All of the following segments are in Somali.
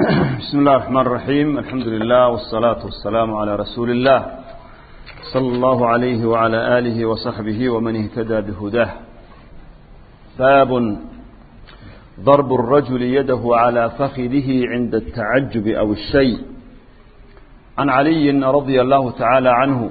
بسم الله الرحمن الرحيم. الحمد لله والصلاة والسلام على رسول الله صلى الله عليه وعلى آله وصحبه ومن اهتدى بهداه. باب ضرب الرجل يده على فخذه عند التعجب أو الشيء. عن علي رضي الله تعالى عنه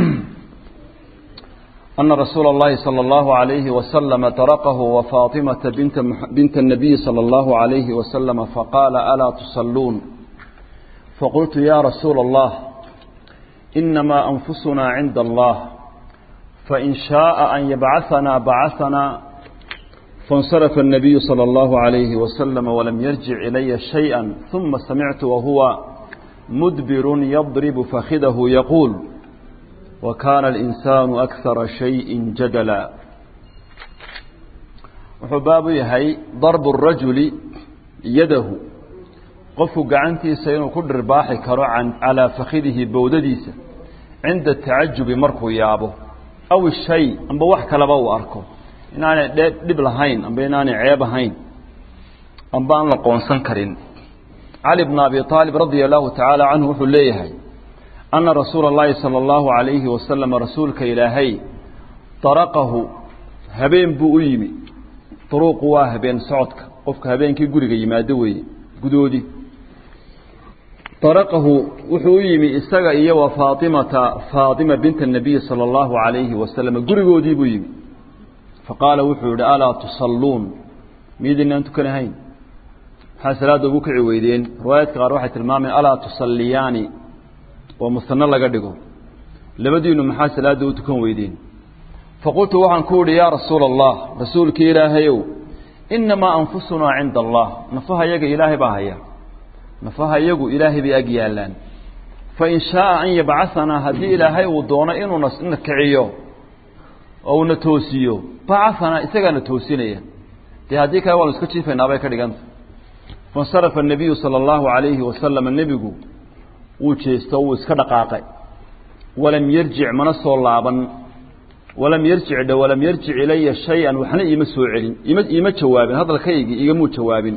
أن رسول الله صلى الله عليه وسلم طرقه وفاطمة بنت النبي صلى الله عليه وسلم فقال: ألا تصلون؟ فقلت: يا رسول الله، إنما أنفسنا عند الله، فإن شاء أن يبعثنا بعثنا. فانصرف النبي صلى الله عليه وسلم ولم يرجع إلي شيئا، ثم سمعت وهو مدبر يضرب فخذه يقول: وكان الإنسان أكثر شيء جدلا. وحباب يهي ضرب الرجل يده، قف قعنتي سينو كل رباحي كرعا على فخذه بودديس عند التعجب مركو يابه أو الشيء أم بوحك لبو أركو إناني دب لهين أم بيناني عيب هين أم بان لقون سنكرين. علي بن أبي طالب رضي الله تعالى عنه حليه أن رسول الله صلى الله عليه وسلم رسولك إلهي طرقه هبين بؤيمي. طرق هبين صعدك قفك هبين كي قرق يمادوي قدودي. طرقه وحويمي استغى إياه وفاطمة بنت النبي صلى الله عليه وسلم قرقوا دي بؤيمي. فقال وحود: ألا تصلون؟ ميدين أنتو كنهين حسلات بكع ويدين. رواية قاروحة المامن: ألا تصلياني؟ ومستنى لغا دغو لبدينو maxaa salaada u tukan weydeen. فقلت waxaan ku uri: ya rasuul allah, rasuulka ilaahayow, inma anfusuna 'inda allah, nafaha yaga ilaahay baa haya, nafaha yagu ilaahay bay agyaalan. fa in shaa an yab'athana, hadii ilaahay uu doono inuu nasna kiciyo oo na toosiyo, ba'athana isaga na toosinaya. hadii kale waan iska jiifayna bay ka dhiganta. فانصرف النبي صلى الله عليه وسلم النبي وجهته واسك دقاقay ولم يرجع من soo laaban ولم يرجع إلي شيئا وحنا إيما soo celin إيما jawaabin hadalkaygi igama jawaabin.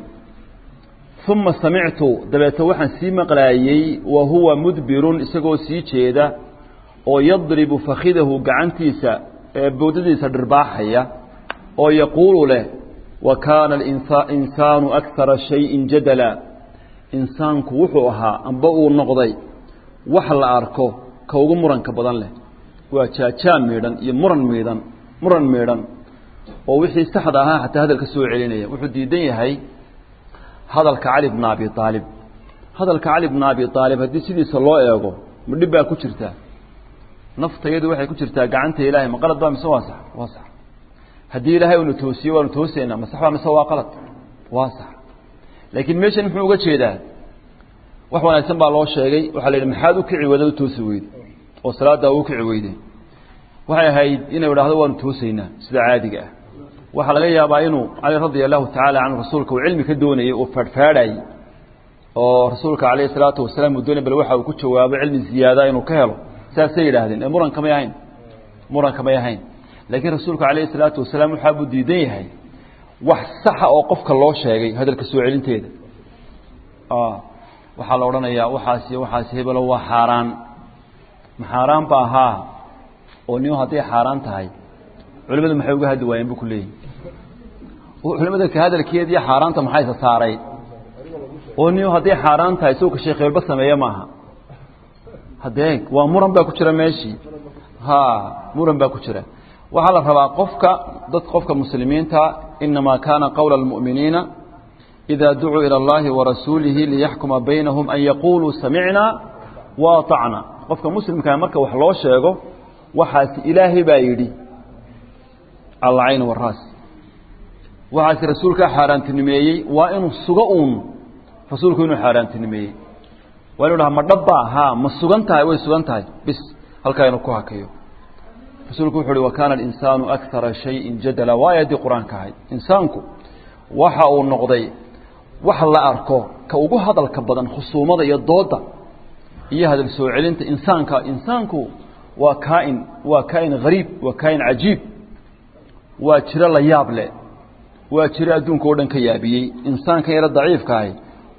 ثم سمعت dabeeta waxaan sii maqlaayay وهو مدبر isagoo sii jeeda oo yadribu fakhidahu gacantiisa boodadiisa dhirbaaxaya oo yaquulu leh: وكان الإنسان أكثر شيء جدلا. insaanku wuxuu ahaa amba uu noqday wax la arko ka ugu muranka badan leh. waa jaajaa meedan iyo muran meedan oo wixii saxda ahaa xataa hadalka soo celinaya. wuxuu diidan yahay hadalka Ali ibn Abi Talib. hadalka Ali ibn Abi Talib hadii sidiisa loo eego mudhib baa ku jirta, naftayadu waxay ku jirtaa gacanta Ilaahay. ma qalad baa mise waa sax? waa sax. hadii Ilaahay uu toosiyo waa toosayna, ma sax baa mise waa qalad? waa sax. laakiin meeshan muxuu uga jeedaa? wax wanaagsan baa loo sheegay. waxa la yidhi maxaad u kici wada toosi weyd oo salaada uu kici weyday? waxay ahayd inay yiraahdo waan toosaynaa sida caadiga ah. waxa laga yaabaa inuu Ali radiyallahu ta'ala anhu rasuulka uu cilmi ka doonayay oo fadfaaday oo rasuulka kaleey salaatu wasalaam uu doonay bal waxa uu ku jawaabo cilmi ziyaada inuu ka helo. saasay yiraahdeen muran kama yahayn. laakiin rasuulka kaleey salaatu wasalaam waxa uu diidan yahay wax sax oo qofka loo sheegay hadalka soo celinteeda. waxa la oranayaa waxaas hebel waa xaraan. maxaraan baa ahaa oo niyo hadii xaraan tahay culimadu maxay uga hadli waayeen ku leeyahay? culimada ka hadalkeedii xaraanta maxay saaray? oo niyo hadii xaraan tahay soo ka sheekheelba sameeyo maaha. hadee waa muran baa ku jira meeshii. muran baa ku jira. waxa la rabaa qofka muslimiinta inma kana qawla almu'minina idha du'u ila allahi wa rasulihi liyahkuma baynahum an yaqulu sami'na wa ata'na. qofka muslimka marka wax loo sheego waxaas ilaahay baa yiri al-ayn wa ras. waxaas rasuulka xaaraantinimeeyay waa inuu sugo rasuulku inuu xaaraantinimeeyay. waa inuu ma dhabba ma sugantahay way sugantahay bis halka inuu ku hakayo. rasuulku wuxuu yiri: وكان الإنسان أكثر شيء جدلا. waayadi quraanka ahay insaanku waxa uu noqday wax la arko ka ugu hadalka badan khusuumada iyo dooda iyo hadal soo celinta. insaanku waa kain gariib, waa kain cajiib, waa jira la yaab leh, waa jira adduunka oo dhan ka yaabiyey. insaanka yara daciifka ahay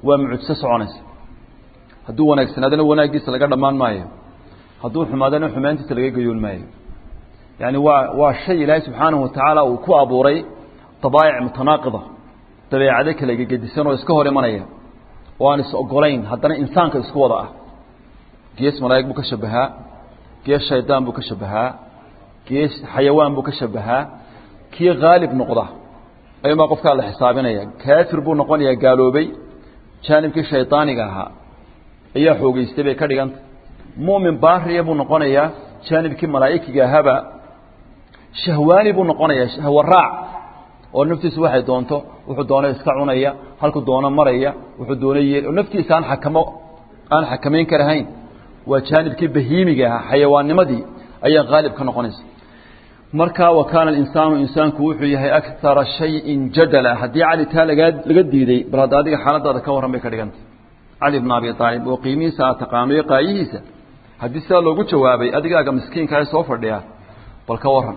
ومعجزة سعونس هدو وناك سنادنا وناك جيس لقى دمان مايو هدو حمادنا حمانتي تلقى قيون مايو يعني والشيء الله سبحانه وتعالى وكو أبوري طبائع متناقضة طبيعة ذلك لقى قدسين ويسكهر يمانيا وانس أقولين هدنا إنسان كيسكو وضعه جيس ملايك بك شبهها جيس شيطان بك شبهها جيس حيوان بك شبهها كي غالب نقضة أي ما قفك على حسابنا يا كافر بو نقول يا قالوا بي كان يمكن شيطاني قاها أي حوق يستبي كريان مؤمن باهر يبو نقول يا كان يمكن ملائكة قاها شهواني بو نقول يا هو الراع ونفتيس واحد دونته وحد دونه يسكعونه يا هلك دونه مريا وحد دونه ونفتيس أنا حكمين كرهين وكان يمكن بهيمي قاها حيوان نمدي أي غالب كان نقول مركا وكان الإنسان إنسان كوحي أكثر شيء جدلا هدي علي تالا لقد ديدي براد هذه حالة هذا كورا بكرجنت علي بن أبي طالب وقيمي ساعة قامي قايسة هدي سأل لو قلت جوابي أديك أجا مسكين كاي سوفر ديا بالكورا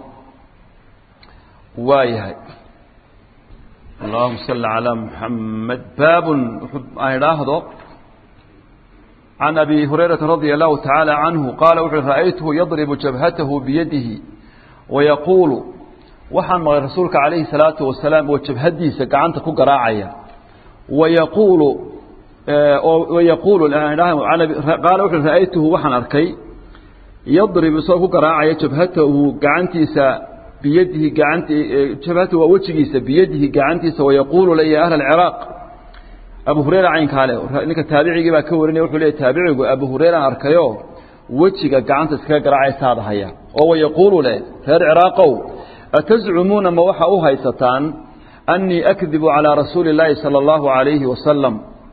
واي هاي اللهم صل على محمد باب أيضا عن أبي هريرة رضي الله تعالى عنه قال رأيته يضرب جبهته بيده ويقول وحن رسولك عليه الصلاة والسلام وجبهدي سكعنت كقراعية ويقول قال رأيته وحن أركي يضرب كقراعية جبهته قعنتيس بيده جبهته ووجهيس بيده قعنتيس ويقول لي أهل العراق أبو هريرة عين قاله إنك تابعي جبا كورني وحولي تابعي أبو هريرة أركيو وجهك قعنتيس كقراعية هذا هيا وهو يقول له هذا عراقو أتزعمون ما وحأوها هيستان أني أكذب على رسول الله صلى الله عليه وسلم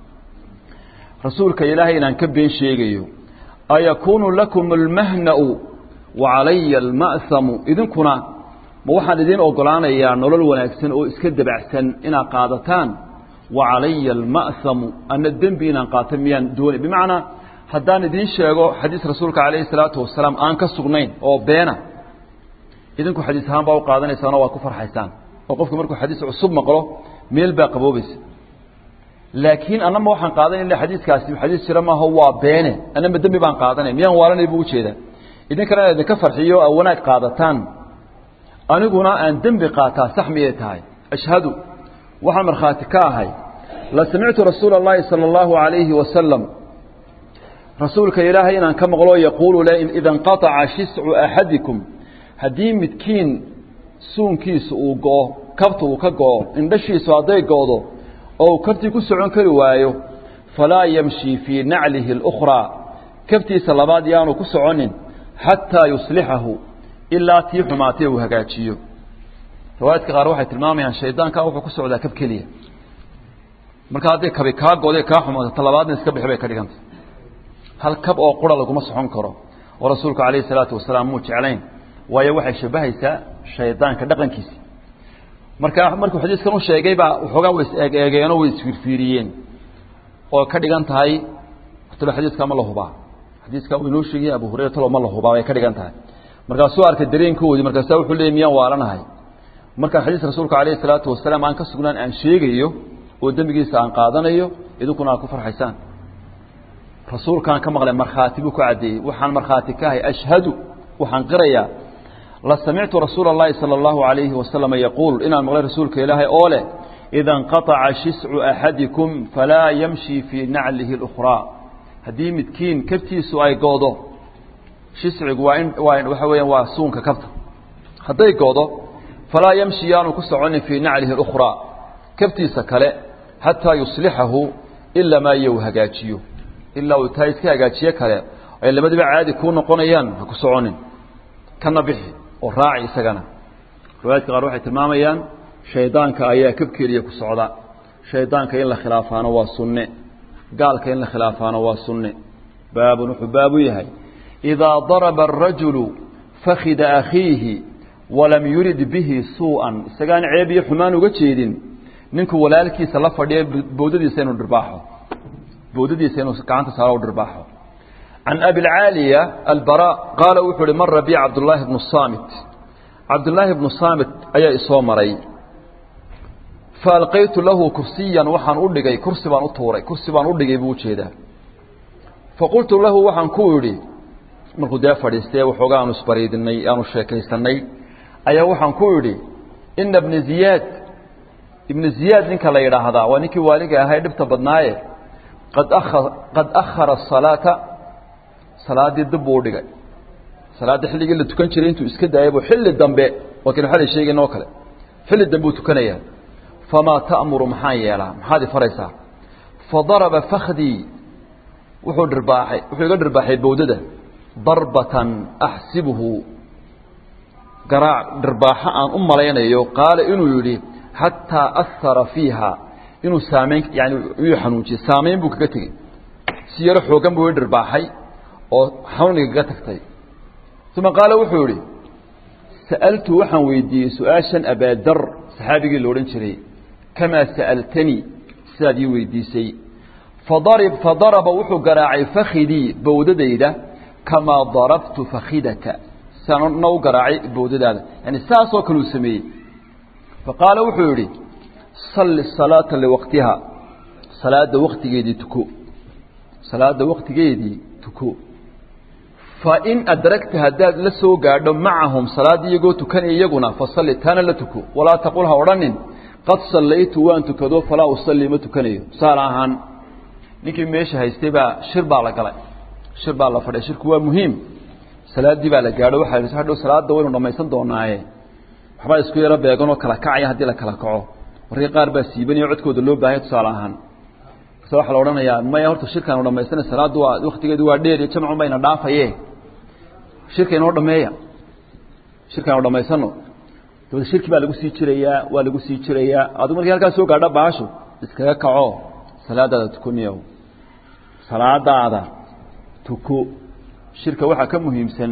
رسولك إلهي إن كبين شيئا أيكون لكم المهنأ وعلي المأثم إذن كنا ما وحد إذن أقولان إياه نولل ونكسن أو إسكد بعسن إنا قادتان وعلي المأثم أن الدم بينا قاتميان دون بمعنى haddaan idin sheego xadiis rasuulka kaleey salaatu wasalaam aan ka sugnayn oo beena idinku xadiis ahaan baa u qaadanaysaan oo waa ku farxaysaan oo qofku markuu xadiis cusub maqlo meel baa qaboobis laakiin anama waxaan qaadanay xadiiskaasi xadiis jira ma huwa beene anama dambi baan qaadanay miyaan waalanay buu jeeda idinkana idin ka farxiyo oo wanaag qaadataan aniguna aan dambi qaataa sax miyay tahay ashhadu waxaan marxaati ka ahay la sami'tu rasuulallahi sallallahu alayhi wa sallam رسولك إلهي إن كما قالوا يقول لا إذا انقطع شسع أحدكم هدي متكين سون كيس وقو كبتو وكقو إن دشي سعدي قوضو أو كبتي كسعون كروايو فلا يمشي في نعله الأخرى كبتي سلبات يانو كسعون حتى يصلحه إلا تيح ماتيه وهكاتشيو روايتك غاروحة المامي عن شيطان كاوحو كسعودا كبكلية مركا هذي كبي كاقو دي كاحو طلبات نسكبي حبي كريغانت هل كب أو قرى لكم صحون كرو ورسولك عليه الصلاة والسلام موت علين ويا وحي شبهيسا شيطان كدقن كيسي marka xadiiskan uu sheegay baa wuxuga eegeeyeen way isfiirfiiriyeen oo ka dhigan tahay xataa xadiiska ma la hubaa xadiiska uu inoo sheegay Abu Hurayra talo ma la hubaa way ka dhigan tahay marka soo arkay dareenkoodii marka saa wuxuu leeyahay miyaan waalanahay marka xadiis rasuulka kaleey salaatu wasalaam aan ka sugnaan aan sheegayo oo dambigiisa aan qaadanayo idinkuna ku farxaysaan رسول كان كما قال مرخاتبك عدي وحن مرخاتك أشهد وحن قرية لا سمعت رسول الله صلى الله عليه وسلم يقول إن المغير رسولك إلهي أوله إذا انقطع شسع أحدكم فلا يمشي في نعله الأخرى هدي متكين كبتي سواي قوضو شسع وين وحوين واسون ككبت هدي قوضو فلا يمشي يانو كسعون في نعله الأخرى كبتي سكالي حتى يصلحه إلا ما يوهقاتيو إلا وتايسك أجاتشيا كله إلا ما دبي عادي يكون قنيان كسعونين كنا به وراعي سجنا رواية قروحة تماميا شيطان كأيا كبكيري كسعدا شيطان كإلا خلافنا والسنة قال كإلا خلافنا والسنة باب باب يهي إذا ضرب الرجل فخذ أخيه ولم يرد به سوءا سجان عيبي حمان وجتشيدين ننكو ولالك سلف فدي بوددي سينو درباحه بوددي سينو كعنت سارو درباحه عن أبي العالية البراء قال وحول مر بي عبد الله بن الصامت عبد الله بن الصامت أي إصومري فالقيت له كرسيا وحن أدقي كرسي بان أطوري كرسي بان أدقي بوجهده فقلت له وحن كوري markuu daa fadhiistay waxoogaa aanu isbariidinay aanu sheekaysanay ayaa waxaan ku yidhi inna ibn ziyaad ninka la yidhaahdaa waa ninkii waaliga ahay dhibta badnaaye qad akhara asalaata salaadii dib buu dhigay salaadii xilligii la tukan jiray intuu iska daayay buu xilli dambe wakiin xalay sheegay noo kale xilli dambe uu tukanayaa fama ta'muru maxaan yeelaa maxaad faraysaa fadaraba fakhdii wuxuu iga dhirbaaxay bowdada ضربة أحسبه قراع درباحة أن ملينيو قال إنه يري حتى أثر فيها إنه سامين يعني يحنوجي سامين بوك قتي سير حوكم بو درباحي أو حوني قتكتي ثم قال وحوري سألت وحن ويدي سؤاشا أبا در صحابي اللورنشري كما سألتني سادي ويدي سي فضرب وحو قراعي فخدي بودديده كما ضربت فخذك سنو قراعي بودداده يعني ساسو كلو سمي فقال وحوري صل الصلاة لوقتها صلاة وقت جيدي تكو صلاة وقت جيدي تكو فإن أدركت هداد لسو قاعدوا معهم صلاة يقو تكن يقونا فصلي تانا لتكو ولا تقولها ورنن قد صليت وان تكدو فلا أصلي ما تكني صالحا نكي ميش هيستيبا شربا على قلع shirba la fadhiyo shirku waa muhiim salaadii baa la gaadho waxa la saxdo salaada waynu dhamaysan doonaaye waxba isku yara beegan oo kala kacay hadii la kala kaco warii qaar baa siibaniyo codkooda loo baahay tusaalahan soo waxa la oranayaa ma horta shirkan oo dhamaysan salaadu waa waqtigeedu waa dheer iyo jamcu bayna dhaafaye shirka inoo dhameeya shirkan oo dhamaysano dawlad shirki baa lagu sii jirayaa adigu markii halkaas soo gaadho baasho iskaga kaco salaadada tukuniyo salaadaada tuko shirka waxa ka muhiimsan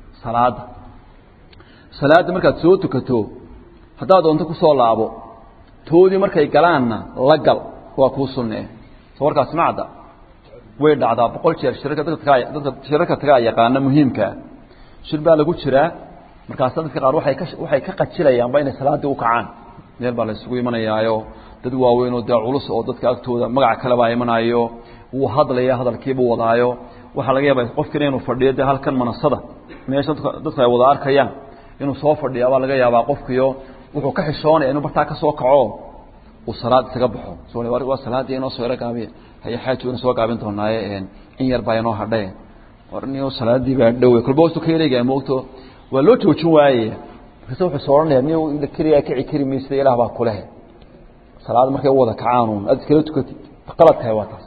salaada markaad soo tukato hadaa doonto ku soo laabo toodii markay galaanna la gal waa ku sunnee warkaas macda way dhacdaa 100 jeer shirka tagaa yaqaan muhiimka shir baa lagu jiraa markaas dadka qaar waxay ka qajilayaan bayna salaada u kacaan meel baa la isugu imanayaayo dad waaweyn oo culus oo dadka agtooda magac kale baa imanayo uu hadlaya hadalkiiba wadaayo waxa laga yaabaa qofkii inuu fadhiyo halkan manasada meesha dadka ay wada arkayaan inuu soo fadhiyo waa laga yaabaa qofkiyo wuxuu ka xishoonay inuu bartaa ka soo kaco oo salaad isaga baxo soo waa salaad inoo soo ragaabiyo hay xaajo inuu soo gaabin doonaaye in yar baa inoo hadhay warniyo salaadii baa dhawey kulba soo keenayay moogto waa loo joojin waaye kaso wuxuu soo oranayaa niyo ila kiriya kici kirimaysta ilaah baa kula hay salaad markay wada kacaanuun aad kala tukati qalad tahay waa taas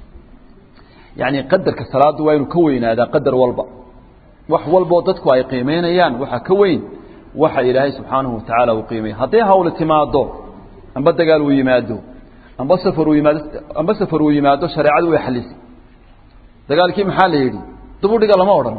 يعني قدر كصلاة وين كوين هذا قدر والبا وح والبا ضدك أي قيمين يان وح كوين وح إلهي سبحانه وتعالى وقيمه هذه هول الاعتماد أم بدأ قالوا يمادوا أم بسفروا يمادوا شريعة ويحلس ده قال كيف حاله يدي تقول لي قال ما ورنا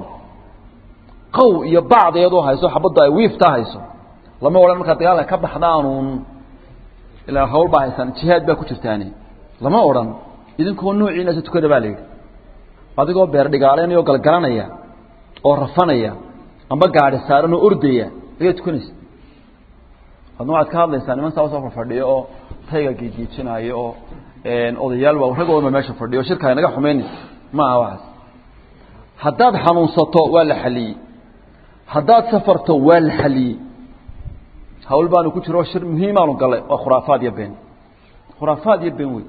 قو يبعض يدوها يسوع حبض ويفتح يسوع لما ورنا قال كب حضانون إلى هول باهسان جهاد بكتير ثاني لما ورنا إذن كون نوعي ناس تكذب عليه adigoo beer dhigaalaynayo galgalanaya oo rafanaya amba gaari saaran oo ordaya ayay tukanaysa hadnooad ka hadlaysaa niman soo fadhiyo oo tayga giijinayo oo odayaal waa ragooda meesha fadhiyo shirka inaga xumeyn ma aha wax hadaad xanuunsato waa la xaliyay hadaad safarto waa la xaliyay hawl baan ku jiro shir muhiim ah oo galay oo khuraafaad iyo been way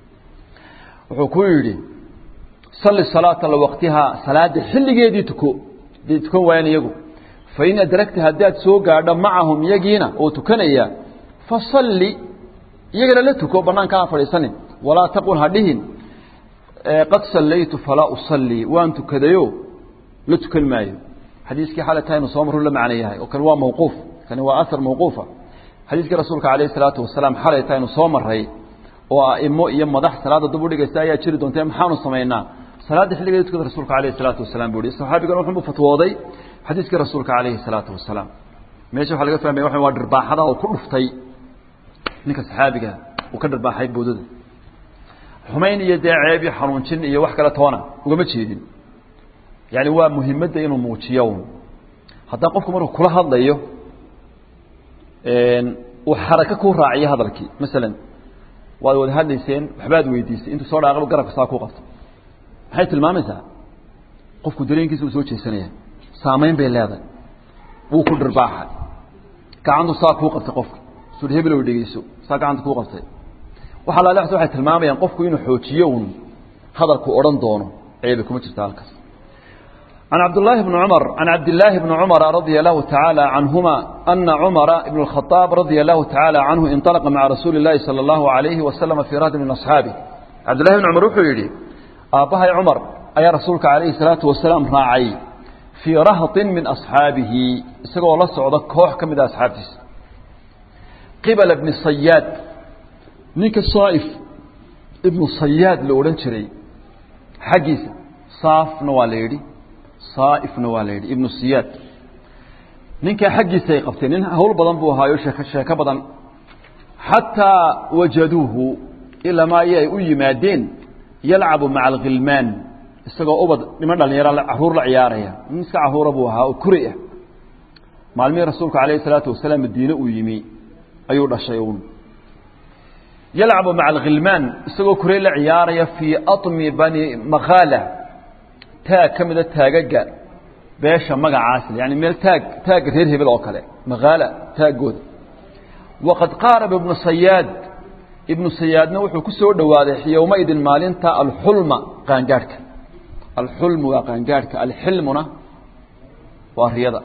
wuxuu ku yiri صلي الصلاة لوقتها صلاة حلقيدي تكون وين يجو فإن أدركت هدات سوق قاعدة معهم يجينا أو تكنيا فصلي يجرى لتكو بنان كافر سنة ولا تقول هديهن قد صليت فلا أصلي وأنت كذيو لتكل معي حديث كي حالتين صامر ولا معنيها وكان هو موقوف كان هو أثر موقوفة حديث رسولك عليه الصلاة والسلام حالتين صامر هي وإمو يوم ضح صلاة الضبور جستايا تشرد وانتم حانوا سمينا صلاة حلقة يذكر رسولك عليه الصلاة والسلام بودي الصحابي قالوا نحن فتوضي حديث رسولك عليه الصلاة والسلام ماشي حلقة فهم يوحنا وادر باحدا وكل فتي نك الصحابي وكدر باحي بودد حمين يدعي عيبي حرونشين يوحك لتوانا وقمت شيدين يعني هو مهمة إنه موت يوم حتى قفكم مرة كل هذا وحركة كو راعية هذا الكي مثلا وهذا هادليسين وحباد ويديسي انتو صار عقلو قرب ساكو قفت حيث المامسة قفكو درين كيسو سوچي سنية سامين بين هذا وكل رباحة كعنده ساكو قفت قفك سود هبلو ديسو ساك عنده كو قفت وحلا لا حسو حيث المامة قفكو ينو حوتيون هذا الكو أوران دونو عيبكم تستالكس عن عبد الله بن عمر رضي الله تعالى عنهما أن عمر بن الخطاب رضي الله تعالى عنه انطلق مع رسول الله صلى الله عليه وسلم في رهط من أصحابه عبد الله بن عمر يقول أبها عمر أي رسولك عليه الصلاة والسلام راعي في رهط من أصحابه سقوا الله صعود كوح كم إذا أصحابه قبل ابن الصياد نيك الصائف ابن الصياد لورنشري حقيس صاف نواليري صائف نواليري ابن الصياد نيك حقيس يقفتين هول بدن بو هايو شيكه بدن حتى وجدوه إلا ما يمادين يلعب مع الغلمان isagoo ubad niman dhalinyaro caruur la ciyaaraya miska caruur buu ahaa oo kuriya maalmii rasuulka kaleey salaatu wasalaam Madiina uu yimi ayuu dhashay uu يلعب مع الغلمان isagoo kuriya la ciyaaraya fi atmi bani maghala taa kamida taagaga beesha magacaas yani meel taag reer hebel oo kale maghala taagooda waqad qarab ibn sayyad ابن سيادنا وحو كسو dhawaaday yawma idin maalinta al-hulma qaangaarka الحلم وقانجارك الحلمنا والرياضة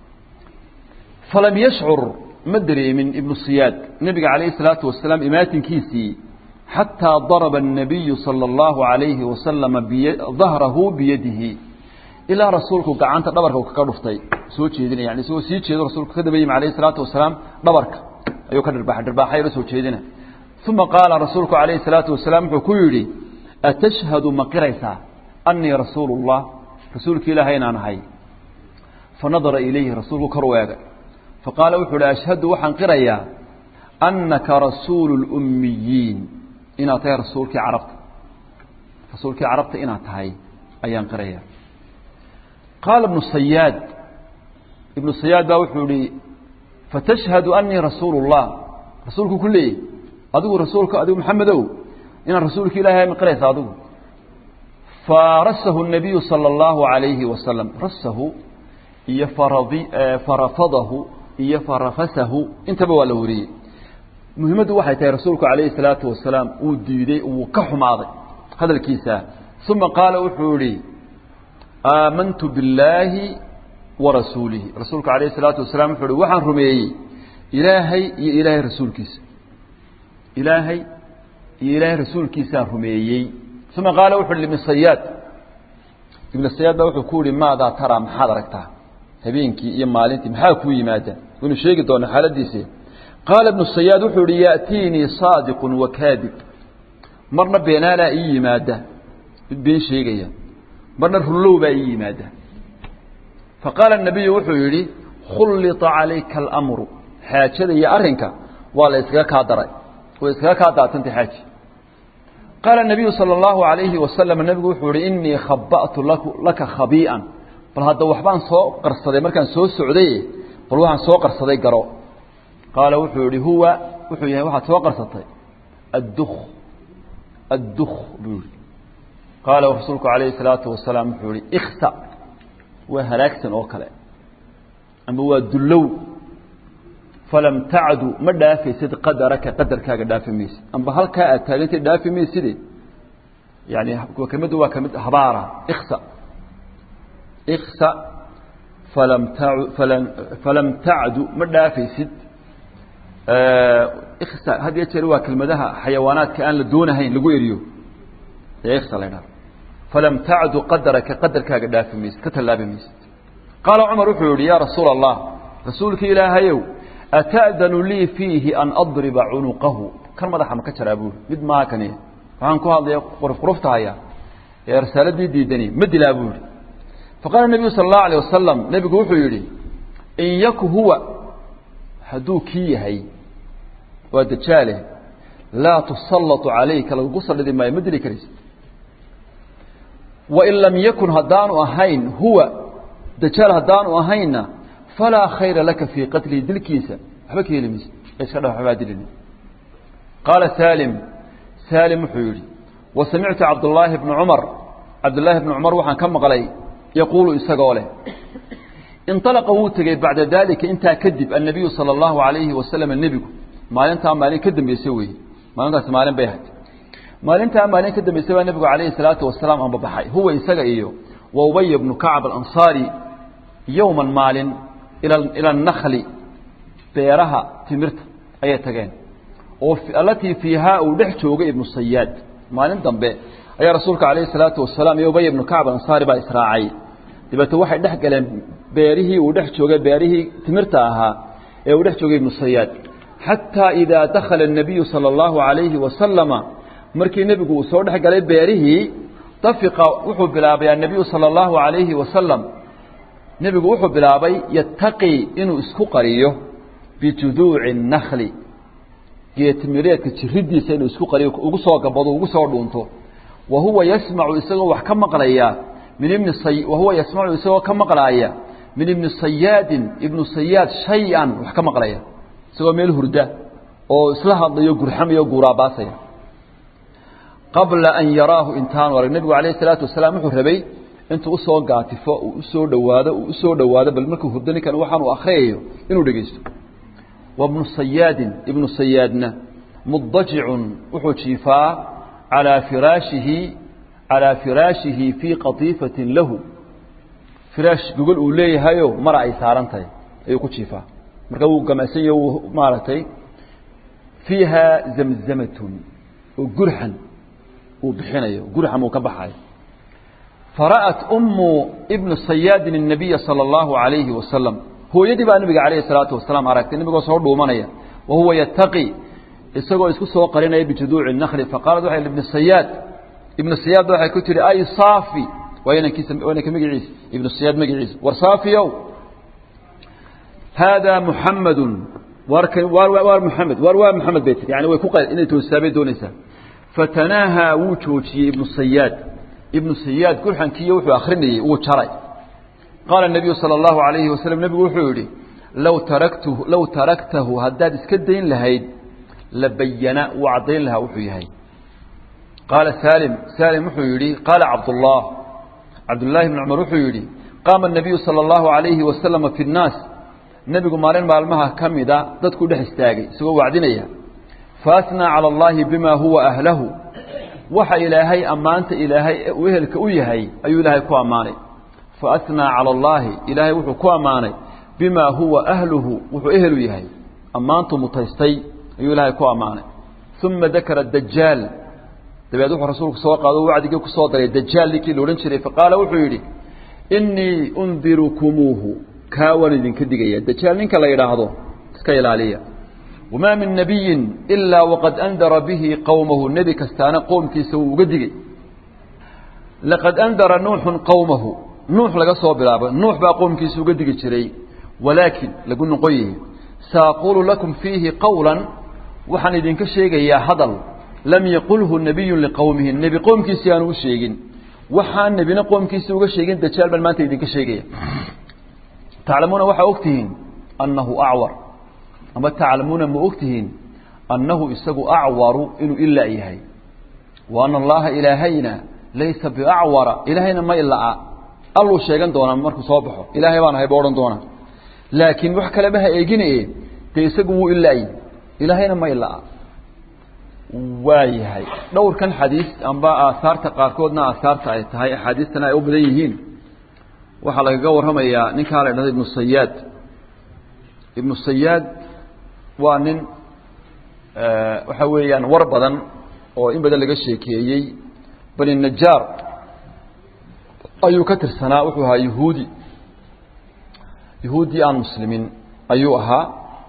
فلم يشعر مدري من ابن الصياد النبي عليه الصلاة والسلام إمات كيسي حتى ضرب النبي صلى الله عليه وسلم ظهره بيده إلى رسولك قعنت دبرك وكرفتي سوتشي يعني سوتشي رسولك كذب عليه الصلاة والسلام دبرك أيوة كدرباح سوتشي ثم قال رسولك عليه الصلاة والسلام كيري أتشهد مقريسا أني رسول الله رسولك إلهي نانهي فنظر إليه رسولك كرواga فقال وحول أشهد وحن قريا أنك رسول الأميين إنا تهي رسولك عربت إنا تهي أيان قريا قال ابن الصياد وحولي فتشهد أني رسول الله رسولك كله أدو رسولك أدو محمدو إنا رسولك إلهي من قريا أدو فرسه النبي صلى الله عليه وسلم رسه فرفضه فرفسه انتبهوا لوري مهمته waxay tahay rasuulku عليه الصلاة والسلام uu diiday uu ka xumaaday hadalkiisa ثم قال وحوري آمنت بالله ورسوله رسولك عليه الصلاة والسلام وحوري waxaan rumeeyay ilaahay iyo ilaahay rasuulkiisa ilaahay iyo ilaahay rasuulkiisa rumeeyay ثم قال وحول ابن الصياد وحول كوري ماذا ترى محاضركتها هبينكي يا مالنتي maxaa ku yimaada inuu sheegi doono xaaladiisa قال ابن الصياد وحول ياتيني صادق وكاذب marna beenaala yimaada been sheegaya marna rulowba yimaada فقال النبي وحول yiri خلط عليك الامر حاجada iyo arinka waa la iskaga ka daray oo iskaga ka daatantay xaaji قال النبي صلى الله عليه وسلم النبي وحوري إني خبأت لك خبيئا بل هذا وحبان سو قرصدي مركان سو سعودي بل وحان سو قرصدي قرو قال وحوري هو وحوري وحان سو قرصدي الدخ بيوري قال ورسولك عليه الصلاة والسلام وحوري اخسأ وهلاكسن أوكلا أما هو الدلو فلم تعدوا ما دافي سيد قدرك دافي ميس أما هل كأتالنت دافي ميس سيدي يعني وكمد هبارة اخسأ فلم تعدوا ما دافي سيد اخسأ هذه يتروا كلمتها حيوانات كأن لدونهين لقويريو اخسأ لنا فلم تعدوا قدرك دافي ميس كتلابي ميس قال عمر وحوري يا رسول الله رسولك إلهيو أتأذن لي فيه أن أضرب عنقه كان مدح ما كتر أبوه مد ما كان فعن كل هذا قرفتها يا رسالة ديدني مد لأبوه فقال النبي صلى الله عليه وسلم نبي قوله يري إن يك هو حدوكي هي ودجاله لا تسلط عليك لو قصر الذي ما يمدري كريس وإن لم يكن هدان أهين هو دجال هدان أهين فلا خير لك في قتل دلكيسة حبك يلمس iska dhawaadilin qala salim xuyuri وسمعت عبد الله بن عمر waxaan ka maqlay yaqulu isagoo leh انطلق وتجي بعد ذلك انت كذب النبي صلى الله عليه وسلم النبي maalinta maalin ka dambeysay weey maalintaas maalin bay ahayd maalinta maalin ka dambeysay nabigu عليه الصلاه والسلام aan baxay huwa isaga iyo وأبي بن كعب الأنصاري يوما مال إلى النخل بيرها تمرت أي تجين التي فيها ودح جوج ابن الصياد مال ضمبه أي رسولك عليه الصلاة والسلام يا أبي بن كعب الأنصاري بإسرائيل تبى واحد دح قلم بيره ودح جوج بيره تمرتها ودح جوج ابن الصياد حتى إذا دخل النبي صلى الله عليه وسلم مركي النبي صور دح قلم بيره طفق وحب بلابي النبي صلى الله عليه وسلم نبي وحب بلابي يتقي إنه اسكو قريه بجذوع النخل يتمريك تشردي سينو اسكو قريه وقصوا قبضه وقصوا دونته وهو يسمع يسوى وحكم قليا من ابن وهو يسمع يسوى كم قليا من ابن الصياد شيئا وحكم قليا سوى ميل هرده او اسلها ضيو غرحم يو غراباسيا قبل أن يراه إنسان والنبي عليه الصلاة والسلام حربي أنت أصور قاتفة وأصور دوادة بل ملكه هدني كان وحن وأخيه إنه دقيسته ابن الصيادنا مضجع وحشيفا على فراشه في قطيفة له فراش يقول أولي هايو مرعي سارنتي أيو كشيفا مركو قماسية ومارتي فيها زمزمة وجرحا وبحنايه قرحه مكبحاي فرأت ابن الصياد النبي صلى الله عليه وسلم هو يدي بقى النبي عليه الصلاة والسلام عرفت النبي صور دومانيا وهو يتقي isagoo isku soo qarinay bijuduuc an-nakhl faqala waxa ibn Siyad waxa ku tiri ay saafi wayna ka magicis ibn Siyad magicis war saafiyo hada muhammad war muhammad bayt yani way ku qad inay toosabay doonaysa فتناها وجوجي ابن سياد كل حنكيه وحو اخرنيه وجري قال النبي صلى الله عليه وسلم نبي وحو يري لو تركته هداد اسكدين لهيد لبينا وعدين لها وحو يحيى قال سالم وحو يري قال عبد الله بن عمر وحو يري قام النبي صلى الله عليه وسلم في الناس نبي مالين مالمها كميدا ددكو دخ استاغي سو وعدينيا فاثنى على الله بما هو أهله وحى إلهي أمانت إلهي وهلك أيهي أي إلهي كو أماني فأثنى على الله إلهي وحو كو أماني بما هو أهله وحو أهل يهي أمانت متيستي أي إلهي كو أماني ثم ذكر الدجال تبعدوح رسولك سواء قادوا وعدك كصادر الدجال لكي لورنشري فقال وحو يري إني أنذركموه كاول ذن كدقية الدجال منك لا يراهضه تسكيل عليا وما من نبي إلا وقد أنذر به قومه النبي كستانا قوم كيسو قدقي لقد أنذر نوح قومه نوح لقى صوبرابا نوح بقى قوم كيسو قدقي شري ولكن لقلنا قويه سأقول لكم فيه قولا وحن إذن كشيء يا هضل لم يقله النبي لقومه النبي قوم كيسيانو شيء وحن نبينا قوم كيسو شيء دجال بل ما تيدين كشيء تعلمون وحا أكتهن أنه أعور أما تعلمون مؤكتهن أنه إساقوا أعور إنه إلا إيهي وأن الله إلهينا ليس بأعور إلهينا ما إلا الله شيئا دونا مركو صابحه إلهي وانا هيبورا دونا لكن وحكى لبها إيجين إيه تيساقوا إلا إيه إلهينا ما إلا وايهي دور كان حديث أنباء آثار تقاركودنا آثار هاي حديثنا أبديهين وحلق قور هم إياه نكال ابن الصياد waa nin waxa weeyaan war badan oo in badan laga sheekeeyay bal najaar ayuu ka tirsanaa wuxuu ahaa yahuudi aan muslimiin ayuu ahaa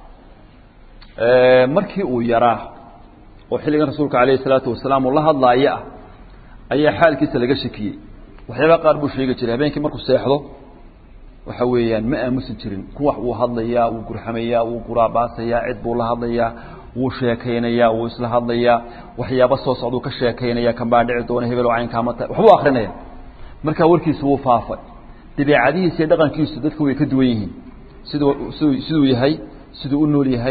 markii uu yaraa oo xilligan rasuulka kaleey salaatu wasalaam la hadlaaya ayaa xaalkiisa laga sheekiyay waxyaaba qaar buu sheegay jiray habeenkii markuu seexdo waxa weeyaan ma aamusin jirin kuwa uu hadlayaa uu gurxamayaa uu quraabaasaya cid buu la hadlayaa uu sheekaynayaa uu isla hadlayaa waxyaaba soo socdo ka sheekaynaya kan baa dhici doona hebel oo cayn ka mata waxbuu akhrinaya marka warkiisu uu faafay dabeecadihiisa iyo dhaqankiisu dadku way ka duwan yihiin sidoo yahay sidoo u nool yahay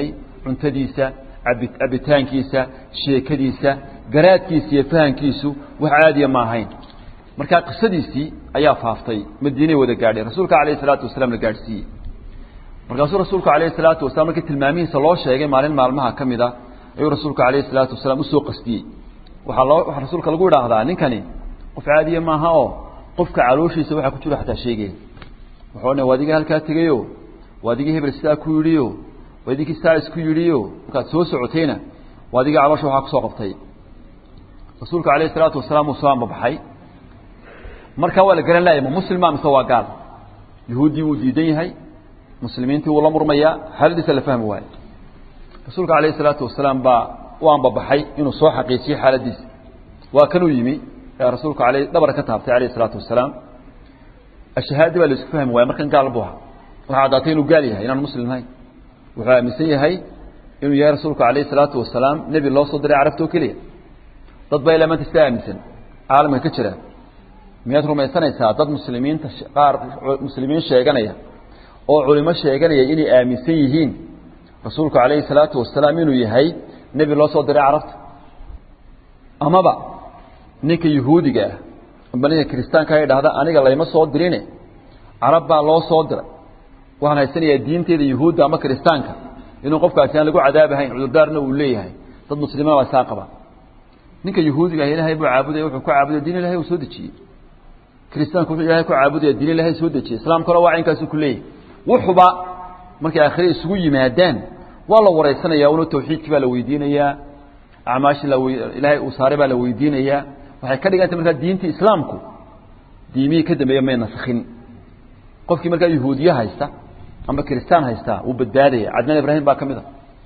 cuntadiisa cabitaankiisa sheekadiisa garaadkiisa iyo fahankiisu wax caadiya ma ahayn marka qisadiisii ayaa faaftay madiinay wada gaadhay rasuulka calayhi salaatu wasalaam la gaadhsiiyey markaasuu rasuulku calayhi salaatu wasalaam markii tilmaamihiisa loo sheegay maalin maalmaha ka mid a ayuu rasuulku calayhi salaatu wasalaam usoo qastiyey waxaa rasuulka lagu idhaahdaa ninkani qof caadiya maaha oo qofka calooshiisa waxaa ku jiro xataa sheegaya wuxuu odhanaya waadiga halkaa tegayo waadigii hebel sidaa ku yidhiyo waadikii saa isku yidhiyo markaad soo socotayna waadiga caloosha waxaa kusoo qabtay rasuulka calayhi salaatu wasalaam uu soo ambabaxay markaa waa la garan laaya ma muslima mise waa gaal yahuuddii wuu diidan yahay muslimiintii wuu la murmayaa xaaladiisa la fahmi waayo rasuulka calayhi salaatu wasalaam baa u ambabaxay inuu soo xaqiijiyo xaaladiisa waa kanuu yimi rasuulku dhabar ka taabtay calayhi salaatu wasalaam ashahaadi baa la isku fahmi waaya markan gaal buu ahaa waxaa caddaatay inuu gaal yahay inaan muslim ahayn wuxuu aaminsan yahay inuu yahay rasuulku calayhi salaatu wasalaam nebi loo soo diray carabta oo keliya dad baa ilaa maanta sida aaminsan caalamka ka jira miyaad rumaysanaysaa dad muslimiinta qaar muslimiin sheeganaya oo culimo sheeganaya inay aaminsan yihiin rasuulku calayhi salaatu wasalaam inuu yahay nebi loo soo diray carabta amaba ninka yahuudiga ah amba ninka kiristaanka ay dhahda aniga layma soo dirine carab baa loo soo diray waxaan haysanayaa diinteeda yahuudda ama kiristaanka inuu qofkaasi aan lagu cadaabahayn cudurdaarna uu leeyahay dad muslimiin baa saa qaba ninka yahuudiga ah ilaahay buu caabudaya wuxuu ku caabudaya diin ilaahay uu soo dejiyey kiristaanku wuxuu ilaahay ku caabudaya diin ilaahay soo dejiyey islaamkuna waa inkaas ku leeyahay wuxuba markay aakhire isugu yimaadaan waa la wareysanayaa una tawxiidkii baa la weydiinayaa acmaashii ilaahay uu saaray baa la weydiinayaa waxay ka dhigantay markaa diintii islaamku diimihii ka dambeeya may nasakhin qofkii markaa yahuudiye haysta ama kiristaan haysta wuu badbaadaya cadnaan ibraahim baa ka mid a